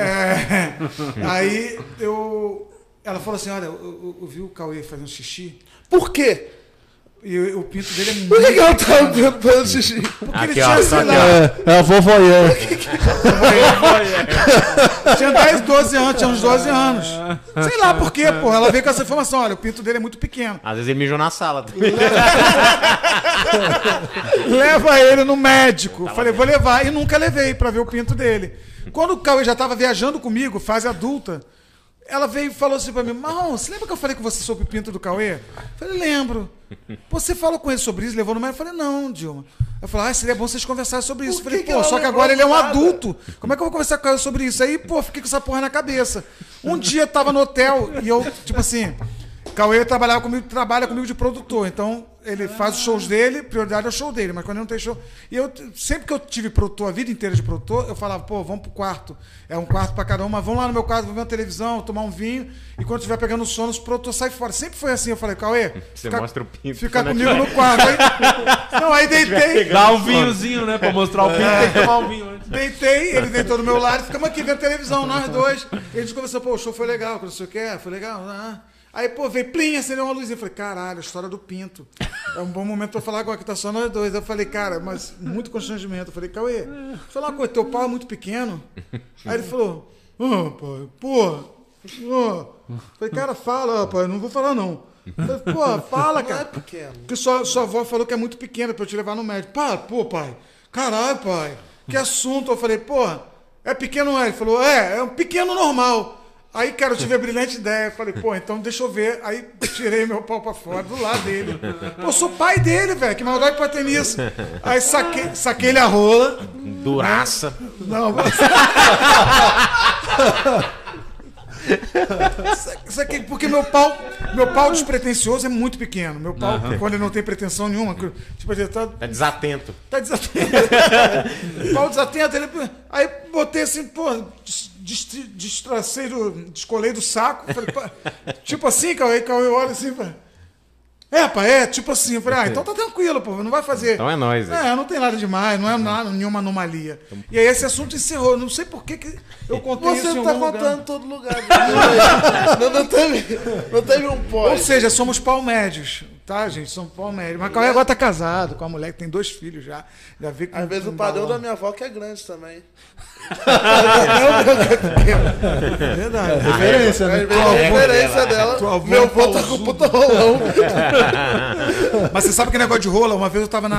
Aí ela falou assim: olha, eu vi o Cauê fazendo xixi. Por quê? E o pinto dele é muito... Por que ela tava fazendo xixi? Porque Aqui, ele tinha, ó, sei lá, É a vovoiã. tinha 10, 12 anos, tinha uns 12 anos. Sei lá por quê, porra. Ela veio com essa informação: olha, o pinto dele é muito pequeno. Às vezes ele mijou na sala. Leva ele no médico. Falei, vou levar. E nunca levei pra ver o pinto dele. Quando o Cauê já tava viajando comigo, fase adulta, ela veio e falou assim pra mim, Marrom, você lembra que eu falei com você sobre o pinto do Cauê? Eu falei, lembro. Você falou com ele sobre isso, levou no médico? Eu falei, não, Dilma. Eu falei, seria bom vocês conversarem sobre isso. Eu falei, pô, só que agora ele é um adulto. Como é que eu vou conversar com ele sobre isso? Aí, pô, fiquei com essa porra na cabeça. Um dia eu tava no hotel e eu, tipo assim, Cauê trabalha comigo de produtor, então ele faz os shows dele, prioridade é o show dele, mas quando ele não tem show... E eu, sempre que eu tive produtor, a vida inteira de produtor, eu falava, pô, vamos pro quarto. É um quarto pra cada um, mas vamos lá no meu quarto, vamos ver uma televisão, tomar um vinho, e quando estiver pegando sono, os produtores saem fora. Sempre foi assim, eu falei, Cauê, mostra o pinto. Fica comigo no quarto. Aí deitei... Dá um vinhozinho, né, pra mostrar o pinto, tem que tomar um vinho antes. Deitei, ele deitou do meu lado, ficamos aqui vendo televisão, nós dois. E a gente conversou, pô, o show foi legal, não sei o que, foi legal, Aí, pô, veio, plim, acendeu uma luzinha. Eu falei, caralho, a história do pinto. É um bom momento pra falar agora, que tá só nós dois. Eu falei, cara, mas muito constrangimento. Eu falei, Cauê, deixa eu falar uma coisa, teu pau é muito pequeno. Aí ele falou, pai, pô. Falei, cara, fala, pai, não vou falar não. Eu falei, pô, fala, cara. Não é pequeno. Porque sua avó falou que é muito pequeno pra eu te levar no médico. Pô, pai, caralho, pai, que assunto. Eu falei, pô, é pequeno não é? Ele falou, é um pequeno normal. Aí, cara, eu tive a brilhante ideia. Falei, pô, então deixa eu ver. Aí tirei meu pau pra fora, do lado dele. Pô, sou pai dele, velho. Que maldade pode ter nisso. Aí saquei-lhe a rola. Duraça. Não, saquei, porque meu pau despretensioso é muito pequeno. Meu pau, quando ele não tem pretensão nenhuma, tipo, ele tá desatento. Tá desatento. Pau desatento. Aí botei assim, pô, descolei do saco. Falei, tipo assim, Cauê olha assim, pai, tipo assim. Eu falei, então tá tranquilo, pô, não vai fazer. Então é nóis. Não tem nada demais, não é nada, nenhuma anomalia. E aí esse assunto encerrou. Não sei por que eu contei isso em Você tá algum contando lugar. em todo lugar. não teve um pós. Ou seja, somos pau médios, tá, gente? Somos pau médios. Mas Cauê agora tá casado com a mulher que tem 2 filhos já. Já vê que Às vezes o padrão da minha avó que é grande também. É verdade. Referência, né? Às vezes a referência dela, meu avô tá com puta rolão. Mas você sabe que negócio de rola? Uma vez eu tava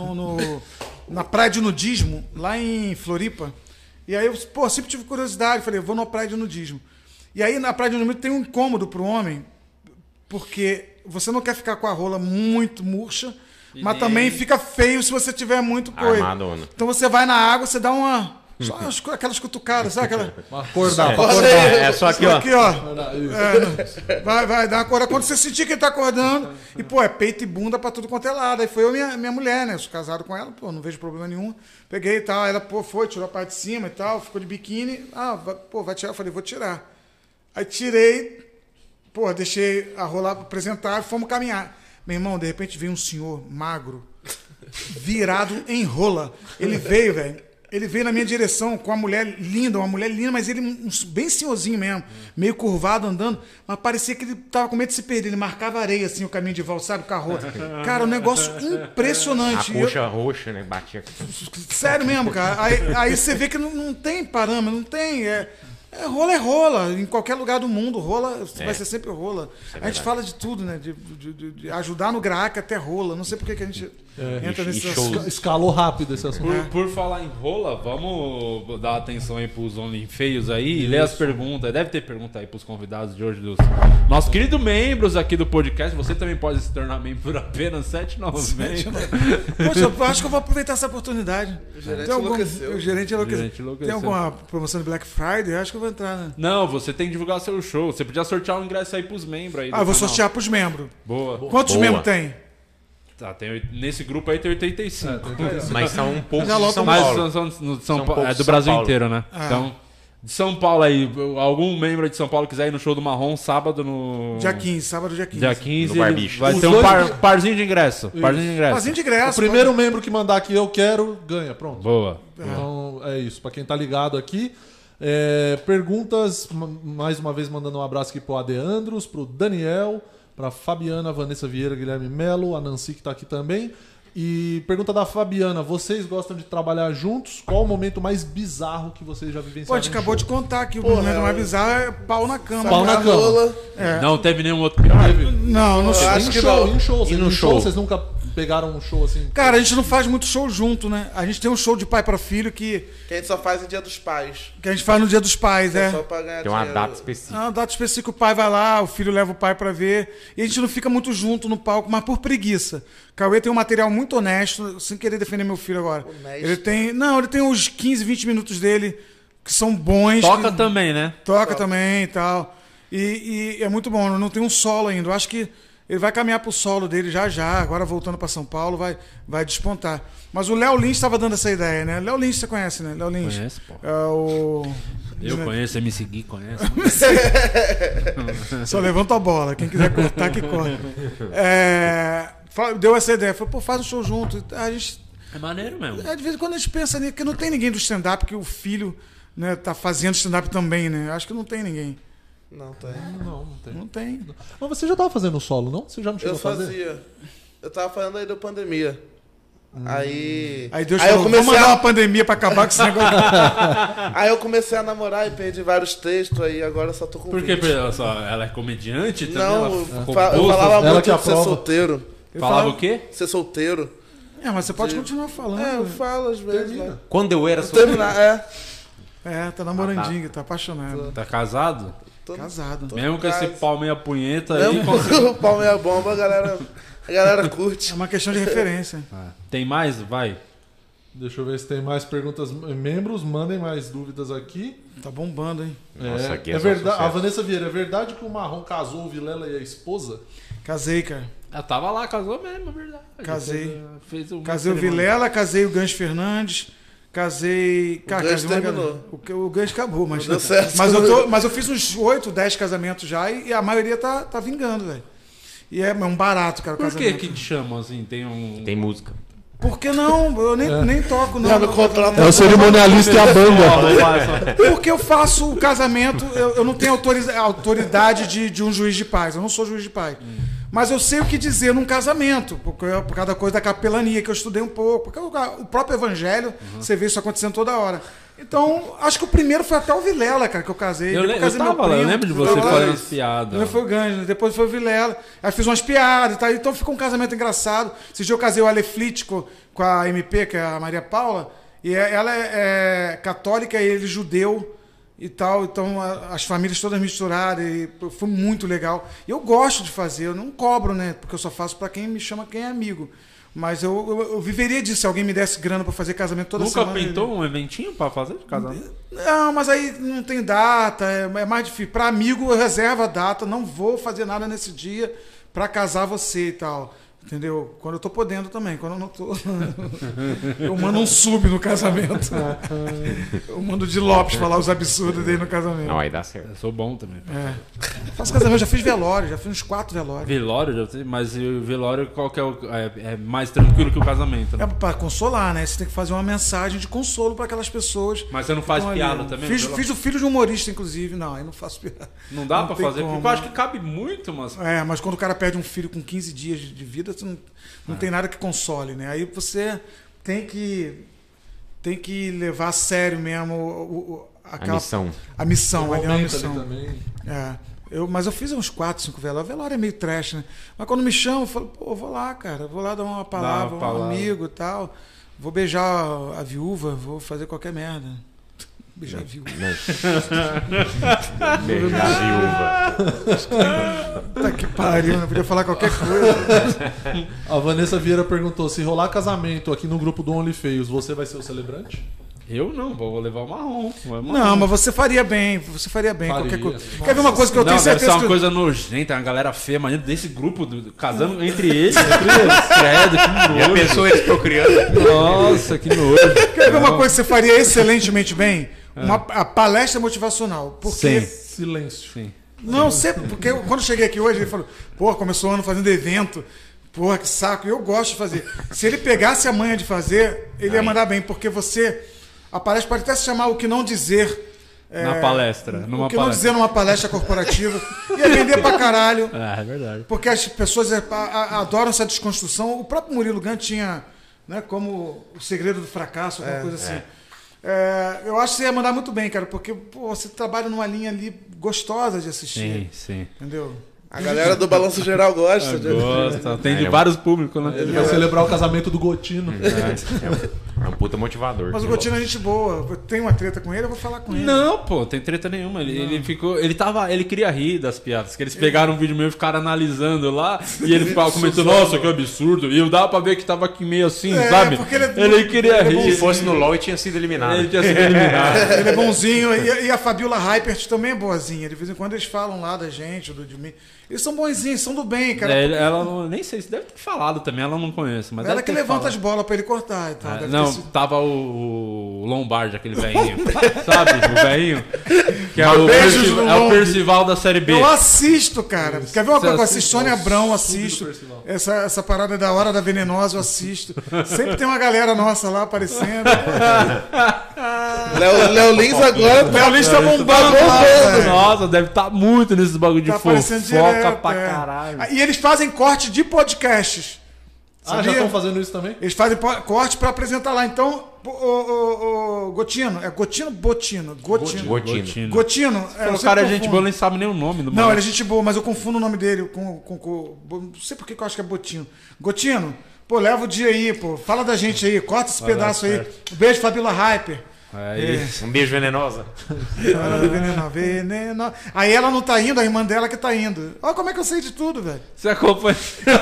na praia de nudismo, lá em Floripa. E aí eu, pô, sempre tive curiosidade. Falei, vou na praia de nudismo. E aí na praia de nudismo tem um incômodo pro homem, porque você não quer ficar com a rola muito murcha, mas também fica feio se você tiver muito coisa. Armadona. Então você vai na água, você dá uma... Só aquelas cutucadas, sabe? Acordar. É só aqui, ó. Aqui, ó. Vai dar uma acordada. Quando você sentir que ele tá acordando, e, pô, é peito e bunda pra tudo quanto é lado. Aí foi eu e minha mulher, né? Eu sou casado com ela, pô, não vejo problema nenhum. Peguei e tal, ela, pô, tirou a parte de cima e tal, ficou de biquíni. Vai tirar? Eu falei, vou tirar. Aí tirei, pô, deixei a rolar apresentar e fomos caminhar. Meu irmão, de repente veio um senhor magro, virado em rola. Ele veio, velho. Ele veio na minha direção com uma mulher linda, mas ele bem senhorzinho mesmo, meio curvado andando, mas parecia que ele tava com medo de se perder. Ele marcava areia assim, o caminho de volta, sabe, com a rola. Cara, um negócio impressionante. A coxa roxa, né? Batia. Sério mesmo, cara. Aí você vê que não tem parâmetro, não tem. Rola é rola. Em qualquer lugar do mundo, rola vai ser sempre rola. A gente fala de tudo, né? De ajudar no Graak até rola. Não sei por que a gente entra nesse assunto. Escalou rápido esse assunto. Por falar em rola, vamos dar atenção aí pros Only Feios aí e ler as perguntas. Deve ter pergunta aí pros convidados de hoje, dos nossos queridos membros aqui do podcast. Você também pode se tornar membro por apenas R$ 7,90. Poxa, eu acho que eu vou aproveitar essa oportunidade. O gerente enlouqueceu. O gerente enlouqueceu. enlouqueceu. Tem alguma promoção de Black Friday? Eu acho que eu vou entrar, né? Não, você tem que divulgar seu show. Você podia sortear um ingresso aí pros membros aí. Eu vou sortear pros membros. Boa. Quantos membros tem? Tá, nesse grupo aí tem 85. Mas são um pouco Já de logo São Mas Paulo. São Paulo. poucos É do de Brasil São Paulo. inteiro, né? Então, de São Paulo aí, algum membro de São Paulo quiser ir no show do Marrom, sábado no... Dia 15, sábado dia 15. Dia 15, No Bar ele Bicho. vai Os ter dois- parzinho de ingresso. Parzinho de ingresso. Fazinho de O ingresso. primeiro membro que mandar aqui eu quero, ganha. Pronto. Boa. Então é isso. Pra quem tá ligado aqui. Perguntas, mais uma vez mandando um abraço aqui pro Adeandros, pro Daniel, pra Fabiana, Vanessa Vieira, Guilherme Melo, a Nancy que tá aqui também. E pergunta da Fabiana: vocês gostam de trabalhar juntos? Qual o momento mais bizarro que vocês já vivenciaram? Pô, a gente em acabou show? de contar que o Porra, momento mais bizarro é pau na cama. Pau na cama. Rola. Não teve nenhum outro pior. Não Eu acho Em que show, não. em show. E no Em show? vocês nunca pegaram um show assim? Cara, a gente não faz muito show junto, né? A gente tem um show de pai pra filho que Que a gente só faz em Dia dos Pais. a gente faz no Dia dos Pais, É é. só pra ganhar Tem uma dinheiro. data específica. Ah, data específica, o pai vai lá, o filho leva o pai pra ver. E a gente não fica muito junto no palco, mas por preguiça. Cauê tem um material muito honesto, sem querer defender meu filho agora. Honesto. Ele tem uns 15, 20 minutos dele que são bons. Toca que- também, né? Toca também e tal. E é muito bom, não tem um solo ainda. Eu acho que ele vai caminhar pro solo dele já, agora voltando pra São Paulo, vai despontar. Mas o Léo Lins estava dando essa ideia, né? Léo Lins você conhece, né? Léo Lins. Conhece, pô. É o... Eu conheço, MC Gui conhece. Só levanta a bola, quem quiser cortar, que corta. Deu essa ideia, falou, pô, faz um show junto. A gente, É maneiro mesmo. de vez em quando a gente pensa nisso, que não tem ninguém do stand-up, que o filho, né, tá fazendo stand-up também, né? Acho que não tem ninguém. Não tem. Não tem. Não tem. Mas você já tava fazendo solo, não? Você já não chegou Eu a fazer? fazia. Eu tava fazendo aí da pandemia. Aí Aí Deus eu falou, vamos comecei mandar a... uma pandemia pra acabar com esse negócio. Aí eu comecei a namorar e perdi vários textos aí, agora eu só tô com Por que 20. ela é comediante também? Não, ela eu ficou falava Ela muito que de ser aprova. solteiro. Falava o quê? Ser solteiro. Mas você pode continuar falando. É, eu falo às vezes. Né? Quando eu era solteiro. Terminar, Tá namorandinho, tá apaixonado. Tá casado? Casado. Mesmo com esse Casa. pau meia punheta aí. Mesmo com o pau meia bomba, a galera curte. É uma questão de referência. Tem mais? Vai. Deixa eu ver se tem mais perguntas. Membros, mandem mais dúvidas aqui. Tá bombando, hein? Nossa, aqui é é só verdade. sucesso. A Vanessa Vieira, é verdade que o Marrom casou o Vilela e a esposa? Casei, cara. Ela tava lá, casou mesmo, é verdade. Casei. Fez uma Casei o cerimônia. Vilela, casei o Gancho Fernandes, casei. Cara, Gancho casei uma terminou. galera. O Gancho acabou, mas. Não deu certo. Mas eu fiz uns 8, 10 casamentos já e a maioria tá vingando, velho. E é um barato, cara, o Por que casamento. que te chamam assim? Tem um... Tem música. Por que não? Eu nem toco, não. Já no contrato. É o cerimonialista e a banda. Porque eu faço o casamento, eu não tenho autoridade de um juiz de paz. Eu não sou juiz de paz. Mas eu sei o que dizer num casamento, por causa da coisa da capelania, que eu estudei um pouco. Porque o próprio evangelho, você vê isso acontecendo toda hora. Então, acho que o primeiro foi até o Vilela, cara, que eu casei. Eu Depois casei meu tava lá, eu primo. lembro de você Tava lá. fazendo as piadas. Primeiro foi o Ganjo, depois foi o Vilela. Aí fiz umas piadas e tal. Então ficou um casamento engraçado. Esse dia eu casei o Aleflit com a MP, que é a Maria Paula. E ela é católica e ele judeu e tal. Então as famílias todas misturadas. E foi muito legal. E eu gosto de fazer, eu não cobro, né? Porque eu só faço pra quem me chama, quem é amigo. Mas eu viveria disso se alguém me desse grana pra fazer casamento toda Nunca semana. pintou um eventinho pra fazer de casamento? Não, mas aí não tem data, é mais difícil. Para amigo, eu reservo a data, não vou fazer nada nesse dia para casar você e tal. Entendeu? Quando eu tô podendo também, quando eu não tô. Eu mando um sub no casamento. Eu mando de Lopes falar os absurdos dele no casamento. Não, aí dá certo. Eu sou bom também. Faço casamento, já fiz velório, já fiz uns 4 velórios. Velório, já sei, mas o velório qual que é mais tranquilo que o casamento, né? É pra consolar, né? Você tem que fazer uma mensagem de consolo para aquelas pessoas. Mas você não faz que estão piada ali. também? Fiz o filho de humorista, inclusive. Não, aí não faço piada. Não dá pra tem fazer? como. Porque eu acho que cabe muito, mas... Mas quando o cara perde um filho com 15 dias de vida, você não tem nada que console, né? Aí você tem que levar a sério mesmo A missão. A missão, ali é uma Momento ali missão. também. Mas eu fiz uns 4, 5 velórios. Velório é meio trash, né? Mas quando me chamam, eu falo, pô, vou lá, cara. Vou lá dar uma palavra, um amigo e tal. Vou beijar a viúva, vou fazer qualquer merda. Beijar a viúva. Beijar a viúva. Puta que pariu, não podia falar qualquer coisa. A Vanessa Vieira perguntou: se rolar casamento aqui no grupo do Only Feios, você vai ser o celebrante? Eu não, vou levar o marrom. Não, mas você faria bem. Faria. Qualquer coisa. Quer ver uma coisa que eu Não, tenho deve ser certeza uma que... coisa nojenta, uma galera feia, mas desse grupo, casando entre eles. Credo, que Já nojo. pensou eles procriando? Nossa, que nojo. Quer ver uma coisa que você faria excelentemente bem? A palestra motivacional. Porque... Sim. Silêncio. Sim. Não, sempre. Porque quando eu cheguei aqui hoje, ele falou, pô, começou o ano fazendo evento. Porra, que saco. Eu gosto de fazer. Se ele pegasse a manha de fazer, ele ia mandar bem. Porque você... A palestra pode até se chamar O Que Não Dizer... Na palestra. Numa o que não palestra. dizer numa palestra corporativa. Ia vender pra caralho. É verdade. Porque as pessoas adoram essa desconstrução. O próprio Murilo Gun tinha, né, como o segredo do fracasso, alguma coisa assim. Eu acho que você ia mandar muito bem, cara, porque pô, você trabalha numa linha ali gostosa de assistir. Sim. Entendeu? A galera do Balanço Geral gosta. Gosta, tem de vários públicos, né? Ele vai celebrar o casamento do Gotino. É um puta motivador. Mas o Gotino é gente boa. Tem uma treta com ele, eu vou falar com ele. Não, pô, tem treta nenhuma. Ele ficou. Ele queria rir das piadas. Que eles pegaram um vídeo meu e ficaram analisando lá. E ele ficava comentando, nossa, que absurdo. E eu dava pra ver que tava aqui meio assim, sabe? porque Ele queria rir. Se fosse no LoL, ele tinha sido eliminado. Ele tinha sido eliminado. Ele é bonzinho. E a Fabiola Hypert também é boazinha. De vez em quando eles falam lá da gente, de mim. Eles são bonzinhos, são do bem, cara. Ela não, nem sei se deve ter falado também, ela não conhece. Mas Ela deve que ter levanta falado. as bolas pra ele cortar e tal. Deve Não, ter sido- tava o Lombardi, aquele velhinho. Sabe? O velhinho. Que é o, Beijos no é o Lombo. Percival da Série B. Eu assisto, cara. Quer ver uma coisa? Eu assisto assiste? Sônia Abrão, Tudo assisto. do Percival. Essa parada da Hora da Venenosa, eu assisto. Sempre tem uma galera nossa lá aparecendo. Léo Lins agora. Léo Lins tá bombando bombando. lá, velho. Nossa, deve estar muito nesses bagulho de Tá aparecendo fofoca direto, pra é. caralho. E eles fazem corte de podcasts. Ah, já Sabia? estão fazendo isso também? Eles fazem corte pra apresentar lá. Então, o Gotino, é Gotino Botino? Gotino. Gotino. Gotino. O eu cara é sempre gente confundo. boa, nem sabe nem o nome do Não, maluco. ele é gente boa, mas eu confundo o nome dele com não sei por que eu acho que é Botino. Gotino, pô, leva o dia aí, pô. Fala da gente aí, corta esse pedaço aí. Um beijo, Fabiola Hyper. Aí, Um beijo venenosa. Veneno. Aí ela não tá indo, a irmã dela que tá indo. Olha como é que eu sei de tudo, velho. você acompanha.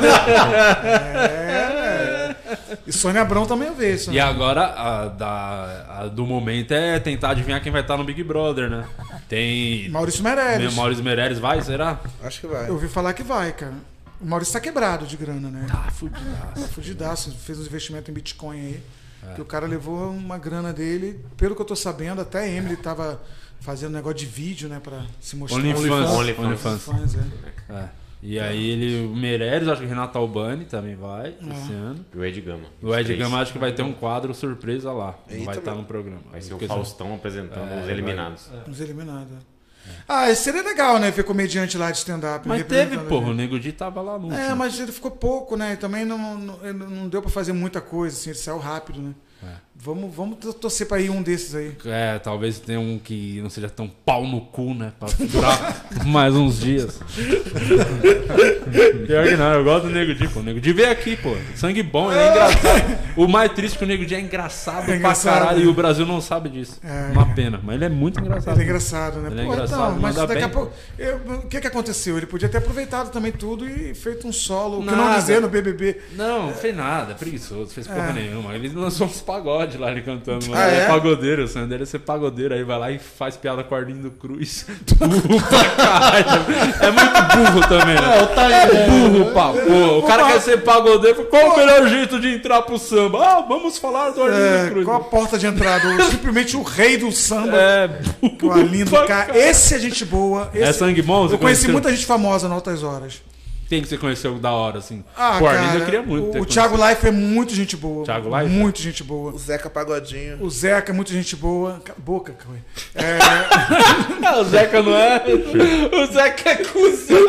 E Sônia Abrão também eu vejo. E agora, a do momento é tentar adivinhar quem vai estar no Big Brother, né? Tem. Maurício Meirelles. Maurício Meirelles vai, será? Acho que vai. Eu ouvi falar que vai, cara. O Maurício tá quebrado de grana, né? Ah, fudidaço. Fudidaço, fez uns investimentos em Bitcoin aí. Que o cara levou uma grana dele, pelo que eu tô sabendo, até a Emily tava fazendo negócio de vídeo, né, pra se mostrar. OnlyFans. OnlyFans, é. É. E aí o Meirelles, acho que o Renato Albani também vai esse ano. E o Ed Gama. O Ed Gama acho que vai ter um quadro surpresa lá. Não Eita, vai estar meu. no programa. Vai ser o Porque Faustão apresentando os eliminados. Uns eliminados. Ah, seria legal, né, ver comediante lá de stand-up. Mas representando teve, a porra, o gente. Nego Di tava lá no É, último. mas ele ficou pouco, né? Também não deu pra fazer muita coisa, assim, ele saiu rápido, né? Vamos torcer pra ir um desses aí. É, talvez tenha um que não seja tão pau no cu, né? Pra durar mais uns dias. Pior que não, eu gosto do Nego Di, pô. O Nego Di veio aqui, pô. Sangue bom, ele é engraçado. O mais triste é que o Nego Di é engraçado, engraçado, pra caralho né? e o Brasil não sabe disso. Uma pena, mas ele é muito engraçado. Ele é engraçado, né? Ele é Pô, engraçado, então, mas manda daqui a bem. pouco. O que aconteceu? Ele podia ter aproveitado também tudo e feito um solo, o que não Nada. dizer no BBB. Não fez nada, preguiçoso, fez porra nenhuma. Ele lançou uns pagodes lá, ele cantando. Mano. Ah, Ele é? é pagodeiro, o sonho dele é ser pagodeiro. Aí vai lá e faz piada com o Arlindo Cruz. Burro pra caralho. É muito burro também, né? Burro pra porra. O cara quer ser pagodeiro. Qual o melhor jeito de entrar pro samba? Ah, vamos falar do Arlindo Cruz. Qual a porta de entrada? Simplesmente o rei do samba. É, Que o Arlindo, pra cara. caralho. Esse é gente boa. Esse... É sangue bom? Você Eu conheci conheceu? muita gente famosa em Altas Horas. Quem que você conheceu da hora, assim? Ah, Pô, Arlindo cara, eu queria muito. ter o Thiago Life é muito gente boa. Thiago Life? Muito gente boa. O Zeca Pagodinho. O Zeca é muito gente boa. Cala a boca, Cauê. conhecido. O Zeca não é. O Zeca é cuzão.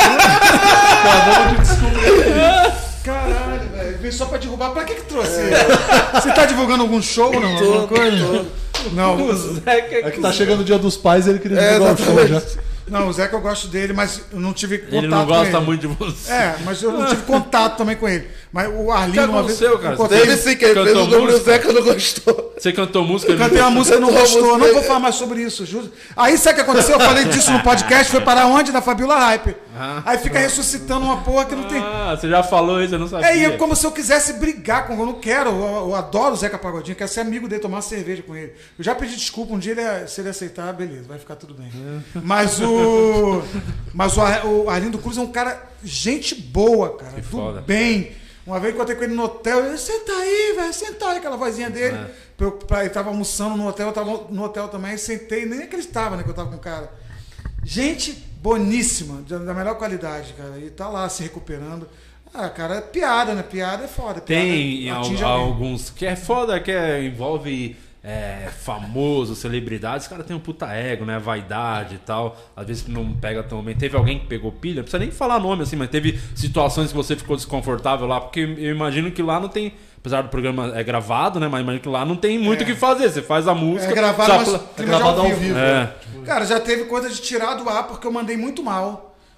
Caralho, velho. Veio só pra derrubar. Pra que trouxe ele? Você tá divulgando algum show, não? Alguma coisa? Não, O Zeca É que tá chegando o dia dos pais e ele queria divulgar o show já. não, o Zeca eu gosto dele, mas eu não tive contato Ele não com gosta ele. muito de você. É, mas eu não tive contato também com ele. Mas o Arlindo, O que uma vez. aconteceu, cara? eu contei- Teve sim, que ele fez Cantou o número, o música? Zeca não gostou. Você cantou música? Eu cantei uma música que não Cantou uma gostou. música- Não vou falar mais sobre isso, juro. Aí sabe o que aconteceu? Eu falei disso no podcast, foi para onde? Na Fabiola Hype. Aí fica ressuscitando uma porra que não tem. Ah, você já falou isso, eu não sabia. É, e é como se eu quisesse brigar com ele. Eu não quero, eu adoro o Zeca Pagodinho, quero ser amigo dele, tomar uma cerveja com ele. Eu já pedi desculpa, um dia se ele aceitar, beleza, vai ficar tudo bem. Mas o Arlindo Cruz é um cara, gente boa, cara, do foda. bem. Uma vez que eu encontrei com ele no hotel, eu disse, senta aí, velho, senta aí, aquela vozinha dele. Ele tava almoçando no hotel, eu tava no hotel também, sentei, nem acreditava, né, que eu tava com o cara. Gente boníssima, da melhor qualidade, cara, e tá lá se recuperando. Ah, cara, é piada, né? Piada é foda. Tem piada atinge alguém. alguns que é foda, que envolve famosos, celebridades. Os caras tem um puta ego, né? Vaidade e tal. Às vezes não pega tão bem. Teve alguém que pegou pilha, não precisa nem falar nome assim, mas teve situações que você ficou desconfortável lá, porque eu imagino que lá não tem. Apesar do programa é gravado, né? Mas imagino que lá não tem muito o que fazer. Você faz a música. É gravado, só mas pela- clima de gravado ao vivo. É. Cara, já teve coisa de tirar do ar porque eu mandei muito mal.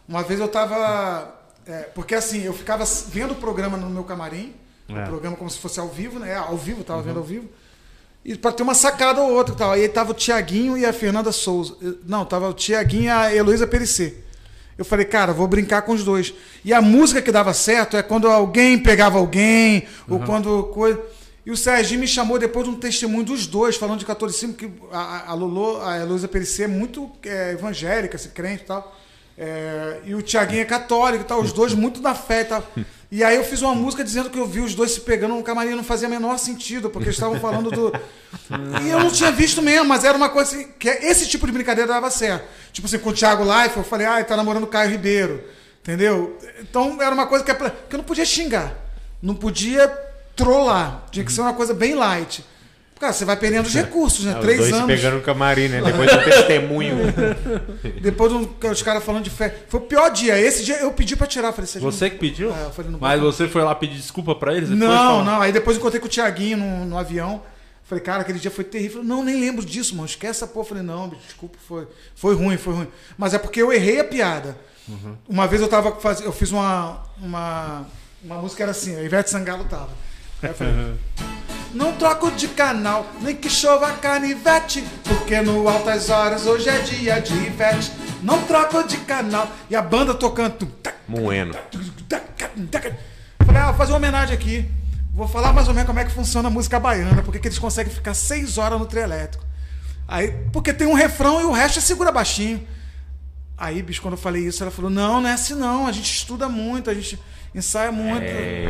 Uma vez eu tava... porque assim, eu ficava vendo o programa no meu camarim, o programa como se fosse ao vivo, né? Ao vivo, eu tava vendo ao vivo. E pra ter uma sacada ou outra e tal. Aí tava o Thiaguinho e a Fernanda Souza. Não, tava o Thiaguinho e a Heloísa Perissé. Eu falei, cara, vou brincar com os dois. E a música que dava certo é quando alguém pegava alguém, ou quando coisa... E o Serginho me chamou depois de um testemunho dos dois, falando de catolicismo, que a Heloísa Perissé é muito evangélica, assim, crente e tal. E o Thiaguinho é católico e tal, os dois muito na fé e tal. E aí eu fiz uma música dizendo que eu vi os dois se pegando no camarim, não fazia menor sentido, porque eles estavam falando do... E eu não tinha visto mesmo, mas era uma coisa assim, que esse tipo de brincadeira dava certo. Tipo assim, com o Thiago Leifert, eu falei, ele tá namorando o Caio Ribeiro, entendeu? Então era uma coisa que eu não podia xingar, não podia trollar, tinha que ser uma coisa bem light. Cara, você vai perdendo os recursos, né? 3 anos. Dois pegando no camarim, né? Depois do testemunho. Depois os caras falando de fé. Foi o pior dia. Esse dia eu pedi pra tirar. Falei, você que pediu? Eu falei, mas você foi lá pedir desculpa pra eles? Não. Aí depois encontrei com o Thiaguinho no avião. Falei, cara, aquele dia foi terrível. Falei, não, nem lembro disso, mano. Esquece essa porra. Falei, não, desculpa, foi ruim. Mas é porque eu errei a piada. Uma vez eu fiz uma música que era assim, a Ivete Sangalo tava. Aí eu falei... Não troco de canal, nem que chova canivete, porque no Altas Horas hoje é dia de Ivete. Não troco de canal. E a banda tocando. Moendo. Falei, vou fazer uma homenagem aqui. Vou falar mais ou menos como é que funciona a música baiana, porque que eles conseguem ficar 6 horas no trio elétrico. Aí, porque tem um refrão e o resto é segura baixinho. Aí, bicho, quando eu falei isso, ela falou, não é assim não, a gente estuda muito, a gente ensaia muito.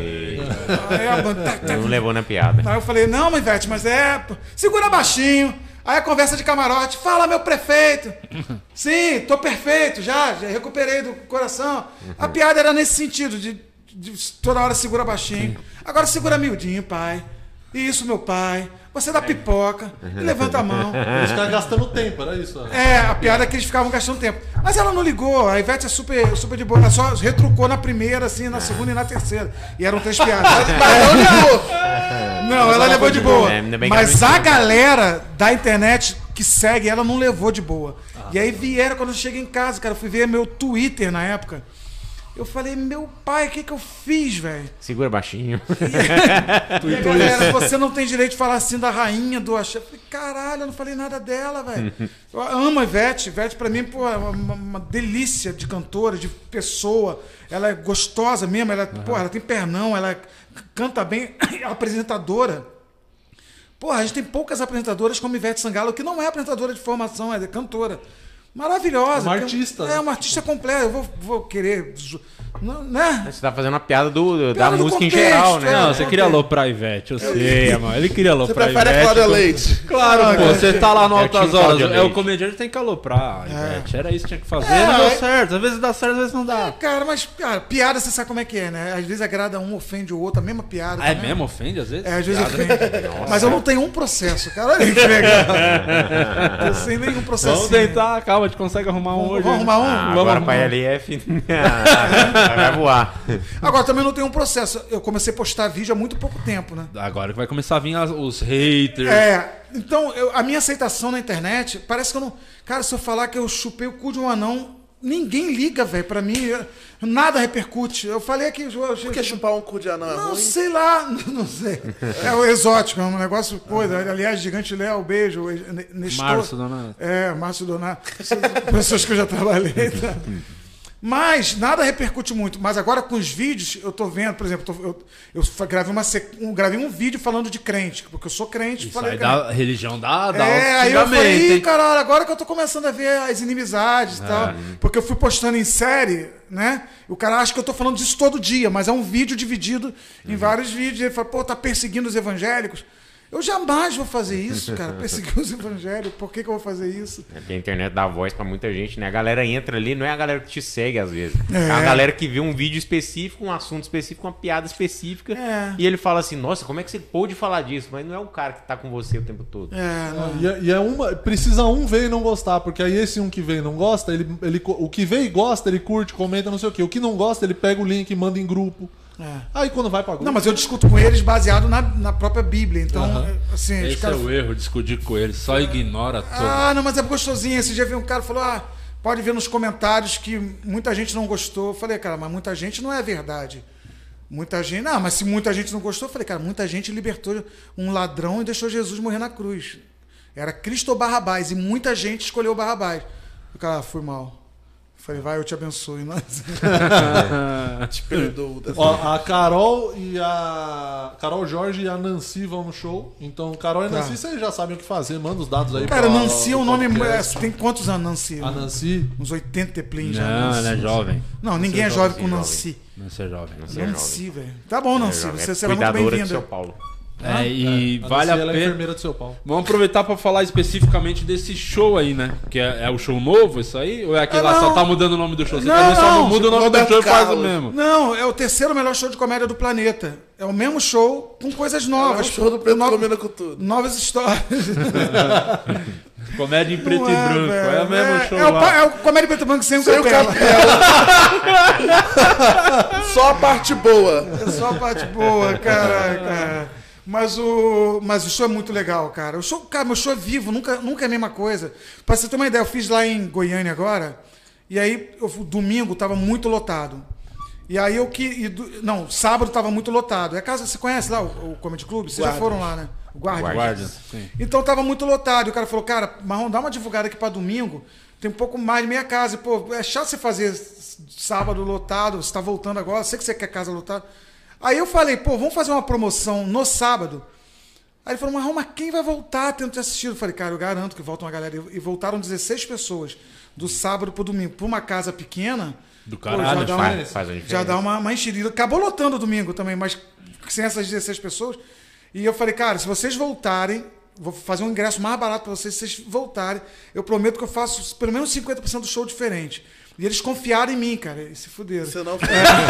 Aí a banda, não levou na piada. Aí eu falei, não, mas Ivete, mas segura baixinho. Aí a conversa de camarote, fala, meu prefeito. Sim, tô perfeito, já recuperei do coração. A piada era nesse sentido, de toda hora segura baixinho. Agora segura miudinho, pai. Isso, meu pai. Você dá pipoca e levanta a mão. Eles ficavam gastando tempo, era isso? A piada é que eles ficavam gastando tempo. Mas ela não ligou, a Ivete é super, super de boa. Ela só retrucou na primeira, assim, na segunda e na terceira. E eram 3 piadas. Não, ela levou de boa. Mas a galera da internet que segue ela não levou de boa. E aí vieram, quando eu cheguei em casa, cara, eu fui ver meu Twitter na época. Eu falei, meu pai, o que eu fiz, velho? Segura baixinho. E a galera, você não tem direito de falar assim da rainha do axé. Eu falei, caralho, eu não falei nada dela, velho. Eu amo a Ivete. Ivete, pra mim, pô, é uma delícia de cantora, de pessoa. Ela é gostosa mesmo, ela tem pernão, ela canta bem, é apresentadora. Porra, a gente tem poucas apresentadoras como Ivete Sangalo, que não é apresentadora de formação, é cantora. Maravilhosa. Uma artista. É uma artista completa. Eu vou querer... Né? Você tá fazendo a piada da música contexto, em geral, né? Não, você queria aloprar a Ivete, eu sei, amor. Ele queria aloprar a Ivete. Você prefere a Cláudia Leite? Claro, pô. Você tá lá no Altas Horas. O comediante tem que aloprar a Ivete. Era isso que tinha que fazer. Não deu certo. Às vezes dá certo, às vezes não dá. Cara, mas piada você sabe como é que é, né? Às vezes agrada um, ofende o outro. A mesma piada. É mesmo? Ofende às vezes? Às vezes ofende. Mas eu não tenho um processo, cara. Olha que legal. Eu sem nenhum processo. Vamos tentar. Calma, a gente consegue arrumar um hoje. Vamos arrumar um? Agora pra LF vai voar. Agora também não tem um processo. Eu comecei a postar vídeo há muito pouco tempo, né? Agora que vai começar a vir os haters. Então, a minha aceitação na internet, parece que eu não... Cara, se eu falar que eu chupei o cu de um anão, ninguém liga, velho. Pra mim, nada repercute. Eu falei que... Por que chupar um cu de anão é ruim? Não sei lá, não sei. É o exótico, é um negócio... Coisa. Aliás, Gigante Léo, beijo. Nestor. Márcio Donato. Márcio Donato. Pessoas que eu já trabalhei, tá? Mas nada repercute muito. Mas agora com os vídeos, eu tô vendo, por exemplo, eu gravei um vídeo falando de crente, porque eu sou crente. Isso aí da religião dá aí eu falei, caralho, agora que eu tô começando a ver as inimizades e tal. Porque eu fui postando em série, né? O cara acha que eu tô falando disso todo dia, mas é um vídeo dividido em vários vídeos. Ele fala, pô, tá perseguindo os evangélicos. Eu jamais vou fazer isso, cara. Perseguir os evangélicos. Por que eu vou fazer isso? É que a internet dá voz pra muita gente, né? A galera entra ali, não é a galera que te segue às vezes. É a galera que vê um vídeo específico, um assunto específico, uma piada específica. E ele fala assim, nossa, como é que você pôde falar disso? Mas não é o cara que tá com você o tempo todo. Precisa um ver e não gostar, porque aí esse um que vê e não gosta, o que vê e gosta, ele curte, comenta, não sei o quê. O que não gosta, ele pega o link e manda em grupo. Aí quando vai pra grupo... Não, mas eu discuto com eles baseado na própria Bíblia. Então, assim... Esse é o erro, discutir com eles. Só ignora tudo. Não, mas é gostosinho. Esse dia veio um cara e falou, pode ver nos comentários que muita gente não gostou. Eu falei, cara, mas muita gente não é verdade. Muita gente... Não, mas se muita gente não gostou, eu falei, cara, muita gente libertou um ladrão e deixou Jesus morrer na cruz. Era Cristo ou Barrabás, e muita gente escolheu Barrabás. O cara, fui mal. Eu falei, vai, eu te abençoe. Te perdoo. Ó, a Carol e a... Carol Jorge e a Nancy vão no show. Então, Carol e Nancy, vocês já sabem o que fazer. Manda os dados aí. Cara, Nancy é um nome... Tem quantos anos, Nancy? A Nancy? Uns 80 plin já. Não, ela é jovem. Não, ninguém é jovem com Nancy. Não é jovem. Nancy, velho. Tá bom, Nancy. Você será muito Cuidadora de bem-vinda. São Paulo. E A vale Nancy, a ela é pena. enfermeira do seu Paulo. Vamos aproveitar pra falar especificamente desse show aí, né? Que é o show novo, isso aí? Ou é aquele lá só tá mudando o nome do show? Você Não, só não, muda o nome do Roberto show e faz o Carlos. mesmo. Não, é o terceiro melhor show de comédia do planeta. É o mesmo show com coisas novas. É o show do Preto No- combina com tudo. Novas histórias. Comédia em preto Não e branco. velho. É o mesmo show é lá. É o comédia preto e branco sem o Sem o capela. Só a parte boa. É só a parte boa, cara. Mas o show é muito legal, cara. O show, cara, meu show é vivo, nunca é a mesma coisa. Pra você ter uma ideia, eu fiz lá em Goiânia agora, e aí domingo tava muito lotado. E aí não, sábado tava muito lotado. É a casa, você conhece lá o Comedy Club? Vocês já Guardas. foram lá, né? O Guarda. Guarda. Sim. Então tava muito lotado. E o cara falou, cara, Marrom, dá uma divulgada aqui pra domingo. Tem um pouco mais de meia casa. E, pô, é chato você fazer sábado lotado, você tá voltando agora, sei que você quer casa lotada. Aí eu falei, pô, vamos fazer uma promoção no sábado. Aí ele falou, mas quem vai voltar tendo te assistido? Eu falei, cara, eu garanto que volta uma galera. E voltaram 16 pessoas do sábado pro domingo. Pra uma casa pequena, Do pô, caralho, já dá faz a diferença. já dá uma enxerida. Acabou lotando domingo também, mas sem essas 16 pessoas. E eu falei, cara, se vocês voltarem, vou fazer um ingresso mais barato pra vocês, se vocês voltarem, eu prometo que eu faço pelo menos 50% do show diferente. E eles confiaram em mim, cara, e se fuderam. Você não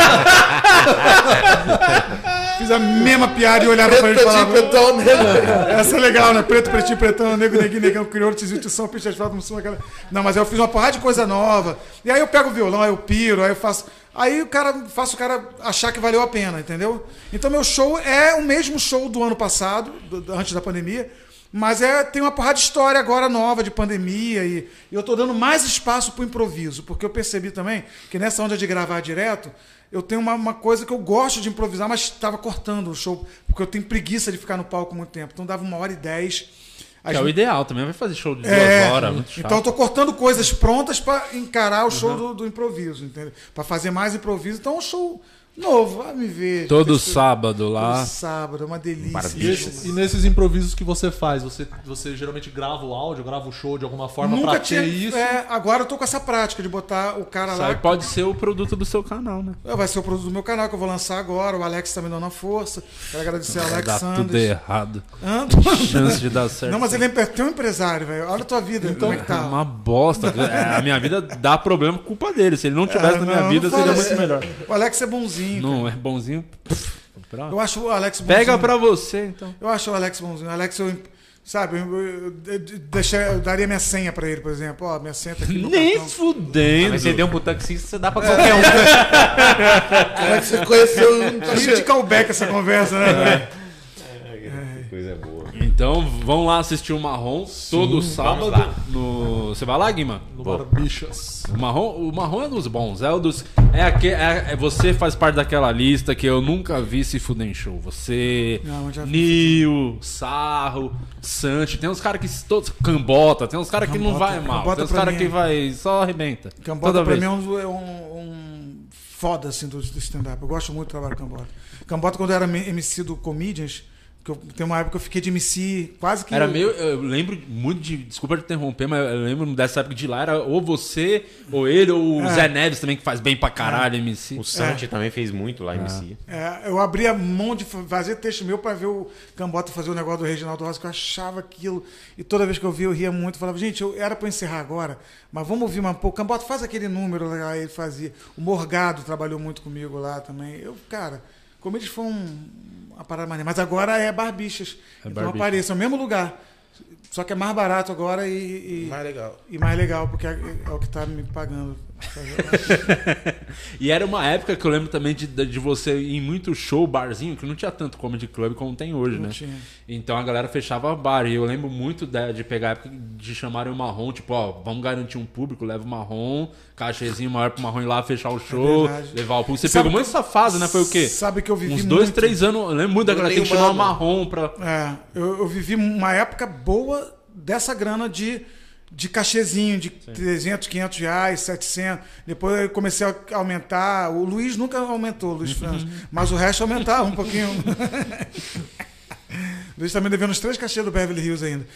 Fiz a mesma piada e olhava pra Preto, eles e falava... pretinho, pretão, negro. Essa é legal, né? Preto, pretinho, pretão, negro, neguinho, negão, crioulo, tizinho, tição, picha, asfalto, mussum, aquela... Não, mas aí eu fiz uma porrada de coisa nova. E aí eu pego o violão, aí eu piro, aí eu faço... Aí faço o cara achar que valeu a pena, entendeu? Então meu show é o mesmo show do ano passado, antes da pandemia, mas tem uma porrada de história agora nova de pandemia e eu tô dando mais espaço pro improviso, porque eu percebi também que nessa onda de gravar direto, eu tenho uma coisa que eu gosto de improvisar, mas estava cortando o show, porque eu tenho preguiça de ficar no palco muito tempo. Então dava 1h10. Que é o ideal também, vai fazer show de 2 horas, muito chato. Então eu tô cortando coisas prontas para encarar o show do improviso, entendeu? Para fazer mais improviso. Então é um show novo, vai me ver. Todo sábado lá. Todo sábado, é uma delícia. Maravilha. E nesses improvisos que você faz, você geralmente grava o áudio, grava o show de alguma forma Nunca pra tinha ter isso? agora eu tô com essa prática de botar o cara Isso lá. aí pode ser o produto do seu canal, né? Vai ser o produto do meu canal que eu vou lançar agora. O Alex tá me dando a força. Quero agradecer ao Vai Alex dar tudo Sanders. errado. Hã? Chance de dar certo. Não, mas ele é um empresário, velho. Olha a tua vida, como é que É tá. uma bosta. A minha vida dá problema por culpa dele. Se ele não tivesse na minha Não, vida, não seria fala muito assim. melhor. O Alex é bonzinho. Não é bonzinho. Eu acho o Alex bonzinho. Pega pra você, então. Eu acho o Alex bonzinho. O Alex, eu daria minha senha pra ele, por exemplo. Ó, minha senha tá aqui no Nem cartão. fudendo. Mas você deu um pro taxista, você dá pra qualquer um. Como é que você conheceu? Tá cheio de callback essa conversa, né, velho? Coisa boa. Então vão lá assistir o Marrom todo sábado. lá. Você vai lá, Guima? No Barbichas. O Marrom é dos bons. Você faz parte daquela lista que eu nunca vi se fuder em show. Você, Não, eu já vi. Nil, Sarro, Santi. Tem uns caras que todos. Cambota, tem uns caras que não vai mal. Cambota Tem uns pra caras mim que é- vai só arrebenta. Cambota Toda pra vez. mim é um foda assim, do stand-up. Eu gosto muito do trabalho do Cambota. Cambota, quando eu era MC do Comedians, que tem uma época que eu fiquei de MC quase que. Era meio. Eu lembro muito de. Desculpa te interromper, mas eu lembro dessa época de lá. Era ou você, ou ele, ou o Zé Neves também, que faz bem pra caralho, MC. O Santi também fez muito lá em MC. Eu abria mão de fazer texto meu pra ver o Cambota fazer o negócio do Reginaldo Rossi, que eu achava aquilo. E toda vez que eu via, eu ria muito. Falava, gente, era pra encerrar agora, mas vamos ouvir um pouco. Cambota, faz aquele número lá, ele fazia. O Morgado trabalhou muito comigo lá também. Cara, Comedians foi uma parada maneira. Mas agora é Barbichas. Então Barbichas. apareça, é o mesmo lugar. Só que é mais barato agora e Mais legal. mais legal, porque é o que tá me pagando. E era uma época que eu lembro também de você ir em muito show, barzinho, que não tinha tanto comedy club como tem hoje, né? Tinha. Então a galera fechava bar. E eu lembro muito de pegar a época de chamarem o Marrom, tipo, ó, vamos garantir um público, leva o Marrom, cachezinho maior pro Marrom ir lá fechar o show, verdade. levar o público. Você Sabe pegou muito essa fase, né? Foi o quê? Sabe que eu vivi Uns muito. 2, 3 anos. Eu lembro muito da galera, tem que chamar o Marrom pra... Eu vivi uma época boa dessa grana de cachezinho, de 300, 500 reais, 700. Depois eu comecei a aumentar. O Luiz nunca aumentou, o Luiz França. Mas o resto aumentava um pouquinho. O Luiz também devendo os 3 cachês do Beverly Hills ainda.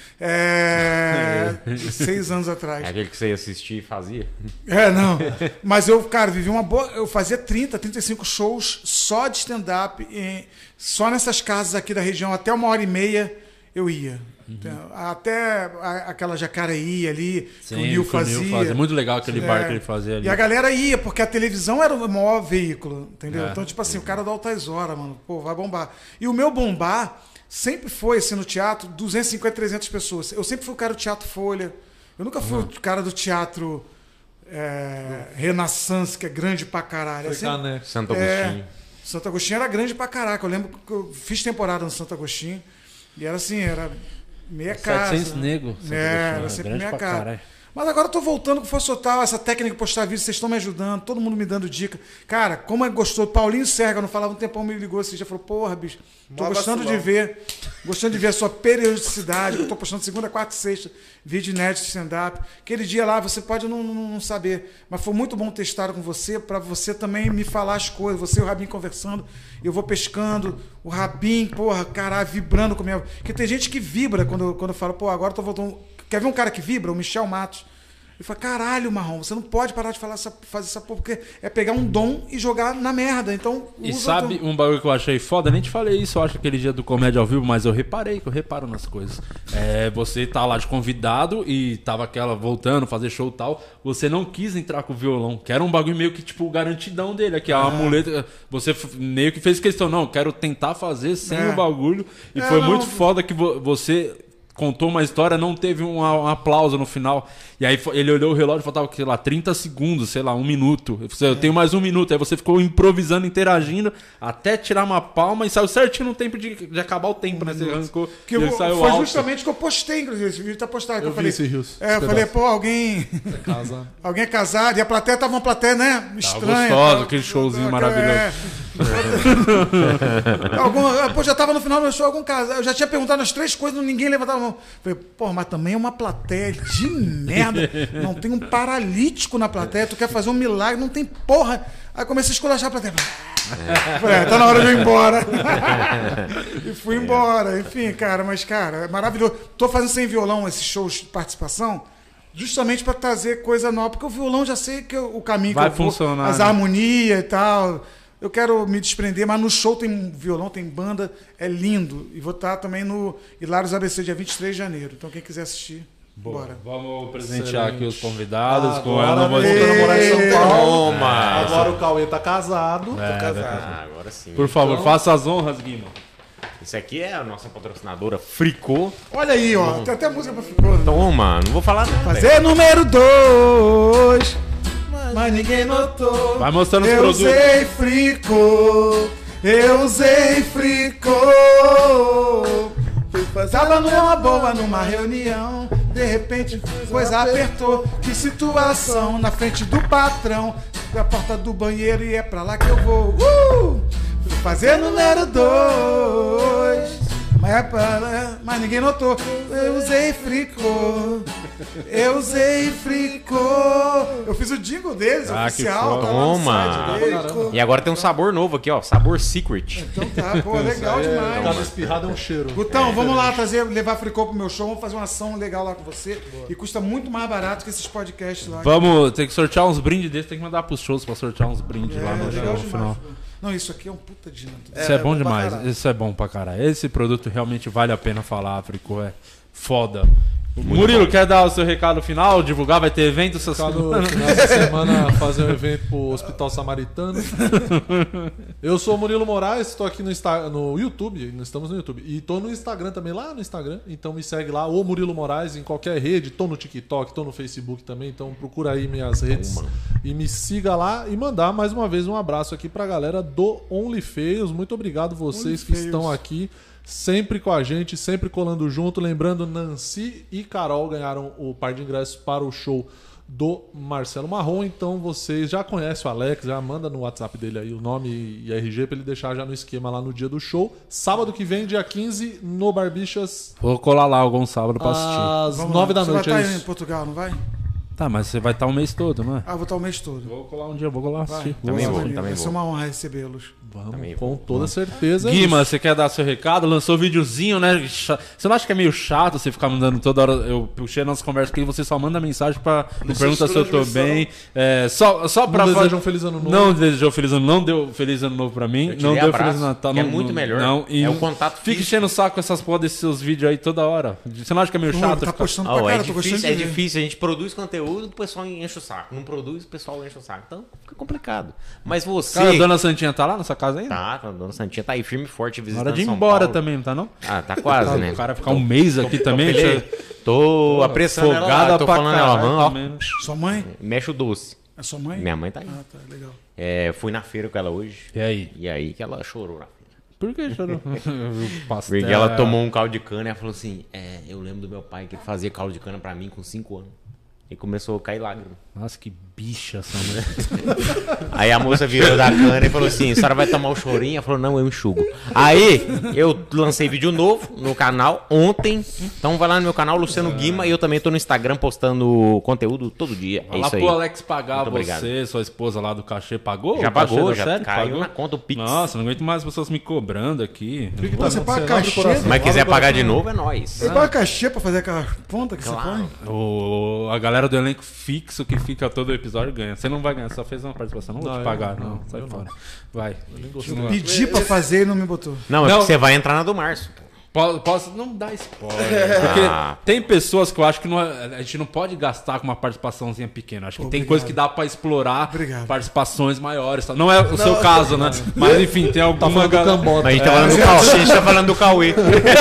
6 anos atrás. É aquele que você ia assistir e fazia? Não. Mas eu, cara, vivi uma boa... Eu fazia 30, 35 shows só de stand-up. Só nessas casas aqui da região. Até 1h30 eu ia. Até aquela Jacareí ali, Sim, que o Nil fazia. Muito legal aquele bar que ele fazia ali. E a galera ia, porque a televisão era o maior veículo, entendeu? Então, tipo assim, o cara da Altas Horas, mano, pô, vai bombar. E o meu bombar sempre foi, assim, no teatro, 250, 300 pessoas. Eu sempre fui o cara do Teatro Folha. Eu nunca fui o cara do teatro Renaissance, que é grande pra caralho. Santo Agostinho. Santo Agostinho era grande pra caraca. Eu lembro que eu fiz temporada no Santo Agostinho. E era assim, era meia casa. 700 negros. Era sempre meia casa. Mas agora eu tô voltando com o Força Total, essa técnica de postar vídeo, vocês estão me ajudando, todo mundo me dando dica. Cara, como é gostoso. Paulinho Serga, não falava um tempão, me ligou assim, já falou, porra, bicho, tô gostando de ver a sua periodicidade, eu tô postando segunda, quarta e sexta, vídeo inédito de stand-up. Aquele dia lá, você pode não saber, mas foi muito bom testar com você, pra você também me falar as coisas, você e o Rabin conversando, eu vou pescando, o Rabin, porra, caralho, vibrando com a minha... Porque tem gente que vibra quando eu falo, pô, agora eu tô voltando... Quer ver um cara que vibra? O Michel Matos. Ele fala, caralho, Marrom, você não pode parar de fazer essa porra, porque é pegar um dom e jogar na merda. Então, e sabe um bagulho que eu achei foda? Nem te falei isso, eu acho, aquele dia do Comédia ao Vivo, mas eu reparo nas coisas. Você tá lá de convidado e tava aquela voltando, fazer show e tal. Você não quis entrar com o violão, que era um bagulho meio que, tipo, garantidão dele. Aqui, a muleta. Você meio que fez questão, não, quero tentar fazer sem o bagulho. E foi muito foda que você... contou uma história, não teve um aplauso no final. E aí ele olhou o relógio e faltava, sei lá, 30 segundos, sei lá, 1 minuto. Eu falei, eu tenho mais 1 minuto. Aí você ficou improvisando, interagindo, até tirar uma palma e saiu certinho no tempo de acabar o tempo, né? Você arrancou que e saiu foi alto. justamente que eu postei, inclusive. Esse vídeo tá postado. Eu vi esse Rios. Eu falei, pô, alguém é casado. E a plateia tava uma plateia, né? Estranha. Gostosa, aquele showzinho maravilhoso. Pô, já tava no final do show, algum caso. Eu já tinha perguntado as 3 coisas, ninguém levantava a mão. Falei, pô, mas também é uma plateia de merda. Não tem um paralítico na plateia, tu quer fazer um milagre, não tem porra. Aí comecei a esculachar a plateia. Falei, tá na hora de eu ir embora. E fui embora. Enfim, cara, mas, cara, é maravilhoso. Tô fazendo sem violão esses shows de participação. Justamente para trazer coisa nova, porque o violão já sei que o caminho vai que eu funcionar, vou, as harmonias e tal. Eu quero me desprender, mas no show tem violão, tem banda, é lindo. E vou estar também no Hilários ABC, dia 23 de janeiro. Então quem quiser assistir, bora. Vamos presentear aqui os convidados com agora ela. morar em São Paulo. Toma! Agora o Cauê tá casado. Tô casado. Agora sim. Por favor, faça as honras, Guima. Isso aqui é a nossa patrocinadora Fricô. Olha aí, ó. Tem até música pra Fricô. Né? Toma, não vou falar nada. Fazer número 2. Mas ninguém notou. Vai mostrando os eu produtos. Usei Fricô. Eu usei Fricô. Tava numa boa, numa reunião. De repente, coisa apertou. Que situação na frente do patrão. Da porta do banheiro e é pra lá que eu vou. Fazer número 2. Mas ninguém notou. Eu usei Fricô. Eu usei Fricô. Eu fiz o jingle deles, oficial. Tá Toma! E agora tem um sabor novo aqui, ó. Sabor Secret. Então tá, pô, legal demais. Cada espirrada é um cheiro. Gutão, vamos lá levar Fricô pro meu show. Vamos fazer uma ação legal lá com você. E custa muito mais barato que esses podcasts lá. Vamos ter que sortear uns brindes desses. Tem que mandar pros shows pra sortear uns brindes lá no show no final. Não, isso aqui é um puta de Isso é bom demais. Isso é bom pra caralho. Esse produto realmente vale a pena falar, Fricô. É foda. Murilo, quer dar o seu recado final? Divulgar? Vai ter evento essa semana? Nessa semana fazer um evento pro Hospital Samaritano. Eu sou o Murilo Moraes, estou aqui no YouTube, nós estamos no YouTube. E tô no Instagram também, lá no Instagram. Então me segue lá, o Murilo Moraes, em qualquer rede. Tô no TikTok, tô no Facebook também. Então procura aí minhas redes E me siga lá e mandar mais uma vez um abraço aqui pra galera do OnlyFeios. Muito obrigado vocês que estão aqui sempre com a gente, sempre colando junto. Lembrando, Nancy e Carol ganharam o par de ingressos para o show do Marcelo Marrom. Então vocês já conhecem o Alex, já manda no WhatsApp dele aí o nome e RG pra ele deixar já no esquema lá no dia do show. Sábado que vem, dia 15, no Barbichas. Vou colar lá algum sábado pra assistir. Às 9 da Você noite, vai é estar em isso. Portugal, não vai? Tá, mas você vai estar o mês todo, não é? Ah, vou estar o mês todo. Vou colar um dia, vou lá assistir. Também vou, Vai também ser vou. uma honra recebê-los. Vamos, Também com vou. toda certeza. é Guima, isso. você quer dar seu recado? Lançou um videozinho, né? Você não acha que é meio chato você ficar mandando toda hora? Eu puxei a nossa conversa aqui e você só manda mensagem pra me pergunta se eu tô bem. Só pra Não desejam um feliz ano novo. Não desejou feliz ano, não deu feliz ano novo pra mim. Eu te Não dei deu abraço, feliz Natal. que é não, muito não, melhor. Não, e É o contato Fica físico. enchendo o saco com essas porra desses seus vídeos aí toda hora. Você não acha que é meio chato? Tá ficar- postando Oh, pra é cara, tô gostando difícil, de é ver. difícil. A gente produz conteúdo, o pessoal enche o saco. Não produz, o pessoal enche o saco. Então fica complicado. Mas você. Cara, a dona Santinha tá lá nessa casa ainda? Tá, a dona Santinha tá aí firme e forte Na visitando hora de ir São embora Paulo. também, não tá não? Ah, tá quase, né? O cara ficar um mês aqui também. Tô apressando ela lá, tô pra falando ela, caralho ó, também, né? Sua mãe? mexe o doce. É sua mãe? Minha mãe tá aí. Ah, tá, legal. É, fui na feira com ela hoje. E aí? E aí que ela chorou na feira. Por que chorou? Pastel. Porque ela tomou um caldo de cana e ela falou assim: eu lembro do meu pai que ele fazia caldo de cana pra mim com 5 anos. E começou a cair lágrimas. Nossa, que bicha essa mulher. Aí a moça virou da cana e falou assim: a senhora vai tomar o chorinho? Ela falou: não, eu enxugo. Aí eu lancei vídeo novo no canal ontem. Então vai lá no meu canal, Luciano Guima. E eu também tô no Instagram postando conteúdo todo dia. Vai É lá isso aí. pro Alex pagar Muito obrigado. você, sua esposa lá do cachê, pagou? Já O cachê pagou, da já série? caiu Pagou? na conta o Pix. Nossa, não aguento mais as pessoas me cobrando aqui. Fique tá Você vendo? paga Você abre o cachê? coração. Mas quiser Abre o pagar de coração. novo, é nóis. Você paga cachê pra fazer aquela ponta que Claro. você põe? A galera do elenco fixo que fica todo episódio ganha. Você não vai ganhar, só fez uma participação. Não vou Não, te eu pagar, não. não. Sai Eu fora. não. Vai. Continua. Pedi pra fazer e não me botou. Não, é Não. porque você vai entrar na do Março. Posso não dar spoiler. Porque tem pessoas que eu acho que a gente não pode gastar com uma participaçãozinha pequena. Acho que tem Obrigado. coisa que dá pra explorar Obrigado. participações maiores. Tá? Não é o seu caso, né? Mas enfim, tem alguma falando do galera. Cambota. Mas a gente tá falando do Cauê. A gente tá falando do Cauê.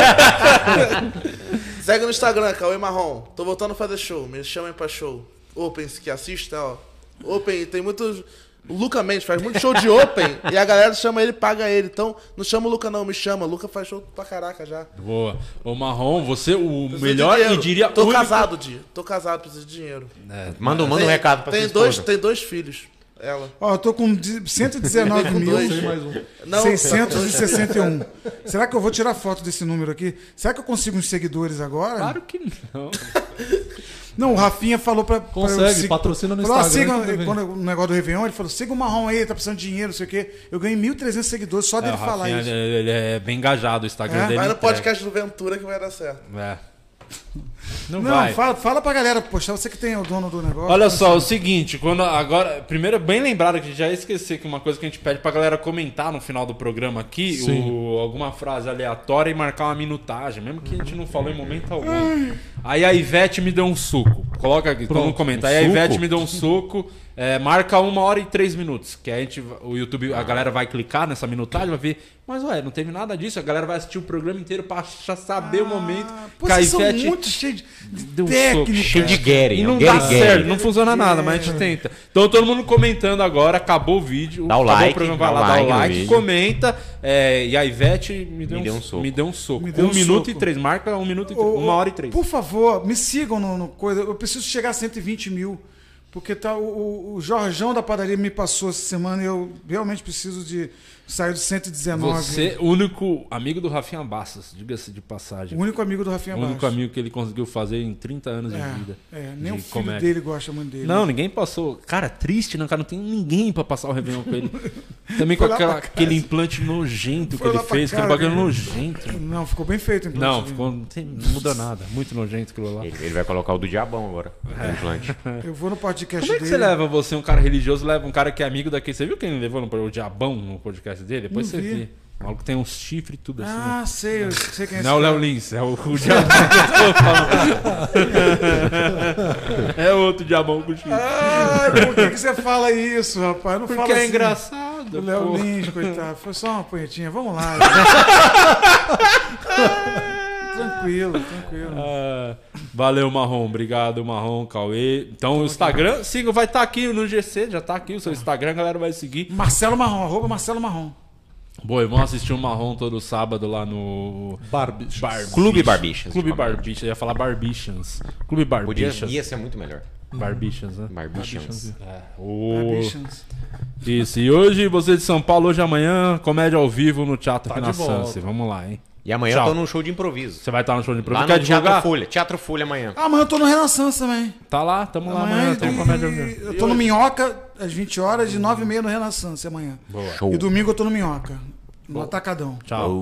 Segue no Instagram, Cauê Marrom. Tô voltando a fazer show. Me chamem pra show. Open, que assista, ó. Open, tem muitos... O Luca Mendes faz muito show de Open e a galera chama ele, paga ele. Então, não chama o Luca não, me chama. O Luca faz show pra caraca já. Boa. Ô Marrom, você o Preciso melhor de e dinheiro. diria Tô único- casado, Di. Tô casado, preciso de dinheiro. Manda um recado pra tem sua esposa. tem 2 filhos. Ela. Ó, eu tô com 119 mil. Tem mais um. Não, 661. Será que eu vou tirar foto desse número aqui? Será que eu consigo uns seguidores agora? Claro que não. Não, o Rafinha falou pra. Consegue, patrocina no falou, Instagram, siga, que quando o negócio do Réveillon, ele falou: siga o Marrom aí, tá precisando de dinheiro, não sei o quê. Eu ganhei 1.300 seguidores só dele O falar Rafinha, isso. ele é bem engajado, o Instagram É? dele. Vai no entrega. podcast do Ventura que vai dar certo. É. Não, Não, vai. fala pra galera postar, você que tem o dono do negócio. Olha só, o seguinte, quando agora, primeiro bem lembrado que já ia esquecer que uma coisa que a gente pede pra galera comentar no final do programa aqui, alguma frase aleatória e marcar uma minutagem, mesmo que a gente não falou em momento algum. Aí a Ivete me deu um suco. Coloca aqui, todo mundo comenta. Aí a Ivete me deu um suco, marca 1 hora e 3 minutos, que a gente, o YouTube, a galera vai clicar nessa minutagem, vai ver, mas ué, não teve nada disso, a galera vai assistir o programa inteiro pra saber o momento Pô, que a vocês são Ivete muito cheio de deu um técnica. soco. Cheio de Gary. E não Gary dá Gary. certo, não funciona nada, mas a gente tenta. Então todo mundo comentando agora, acabou o vídeo. Dá o acabou like, o programa, dá vai o lá, dá o like no like, vídeo. comenta. E a Ivete me deu um soco. Me deu um soco. Me deu 1 um minuto soco. e 3, marca 1 minuto e Ô, 1 hora e 3. Por favor, me sigam no coisa. Eu preciso chegar a 120 mil. Porque tá, o Jorjão da padaria me passou essa semana e eu realmente preciso de sair do 119. Você, único amigo do Rafinha Bastos, diga-se de passagem. O único amigo do Rafinha O único Bastos. amigo que ele conseguiu fazer em 30 anos de vida. Nem de o filho comédia. dele gosta muito dele. Não, ninguém passou. Cara, triste, não, cara. Não tem ninguém pra passar o Réveillon com ele. Também com Foi lá pra aquele implante nojento que Foi ele lá pra fez, aquele casa, bagulho né? nojento. Não, ficou bem feito. Então, Não, ficou, não muda nada. Muito nojento aquilo lá. Ele vai colocar o do diabão agora. O implante. Eu vou no podcast Como é que dele. você leva você, um cara religioso, leva um cara que é amigo daquele? Você viu quem ele levou o Diabão no podcast dele? Depois Não você vi. vê. O maluco tem uns chifres e tudo assim. Ah, sei, eu sei quem é Não é o esse Léo cara. Lins, é o Diabão que eu tô falando. É outro Diabão com chifre. Ai, por que você fala isso, rapaz? Não Porque fala é assim. engraçado. O Léo pô. Lins, coitado. Foi só uma punhetinha. Vamos lá. Tranquilo. Valeu, Marrom. Obrigado, Marrom, Cauê. Então, o Instagram, siga, vai estar aqui no GC, já tá aqui o seu Instagram, a galera vai seguir. Marcelo Marrom, @, Marcelo Marrom. Boa, e vamos assistir o Marrom todo sábado lá no Barbichas. Clube Barbichas. Clube Barbichas, eu ia falar Barbichans. Clube Barbichas. Ia ser muito melhor. Barbichans, né? Barbichans. Ambitions. Isso, e hoje, você de São Paulo, hoje e amanhã, comédia ao vivo no Teatro aqui Tá na de volta. Sanse. Vamos lá, hein? E amanhã Tchau. eu tô num show de improviso. Você vai estar no show de Lá improviso. no Quer divulgar? Teatro Folha. Teatro Folha amanhã. Amanhã eu tô no Renaissance também. Tá lá, tamo lá amanhã, tem comédia ao vivo. Eu tô no Minhoca, às 20 horas, de 9h30 no Renaissance amanhã. Boa. Show. E domingo eu tô no Minhoca, no Atacadão. Tchau.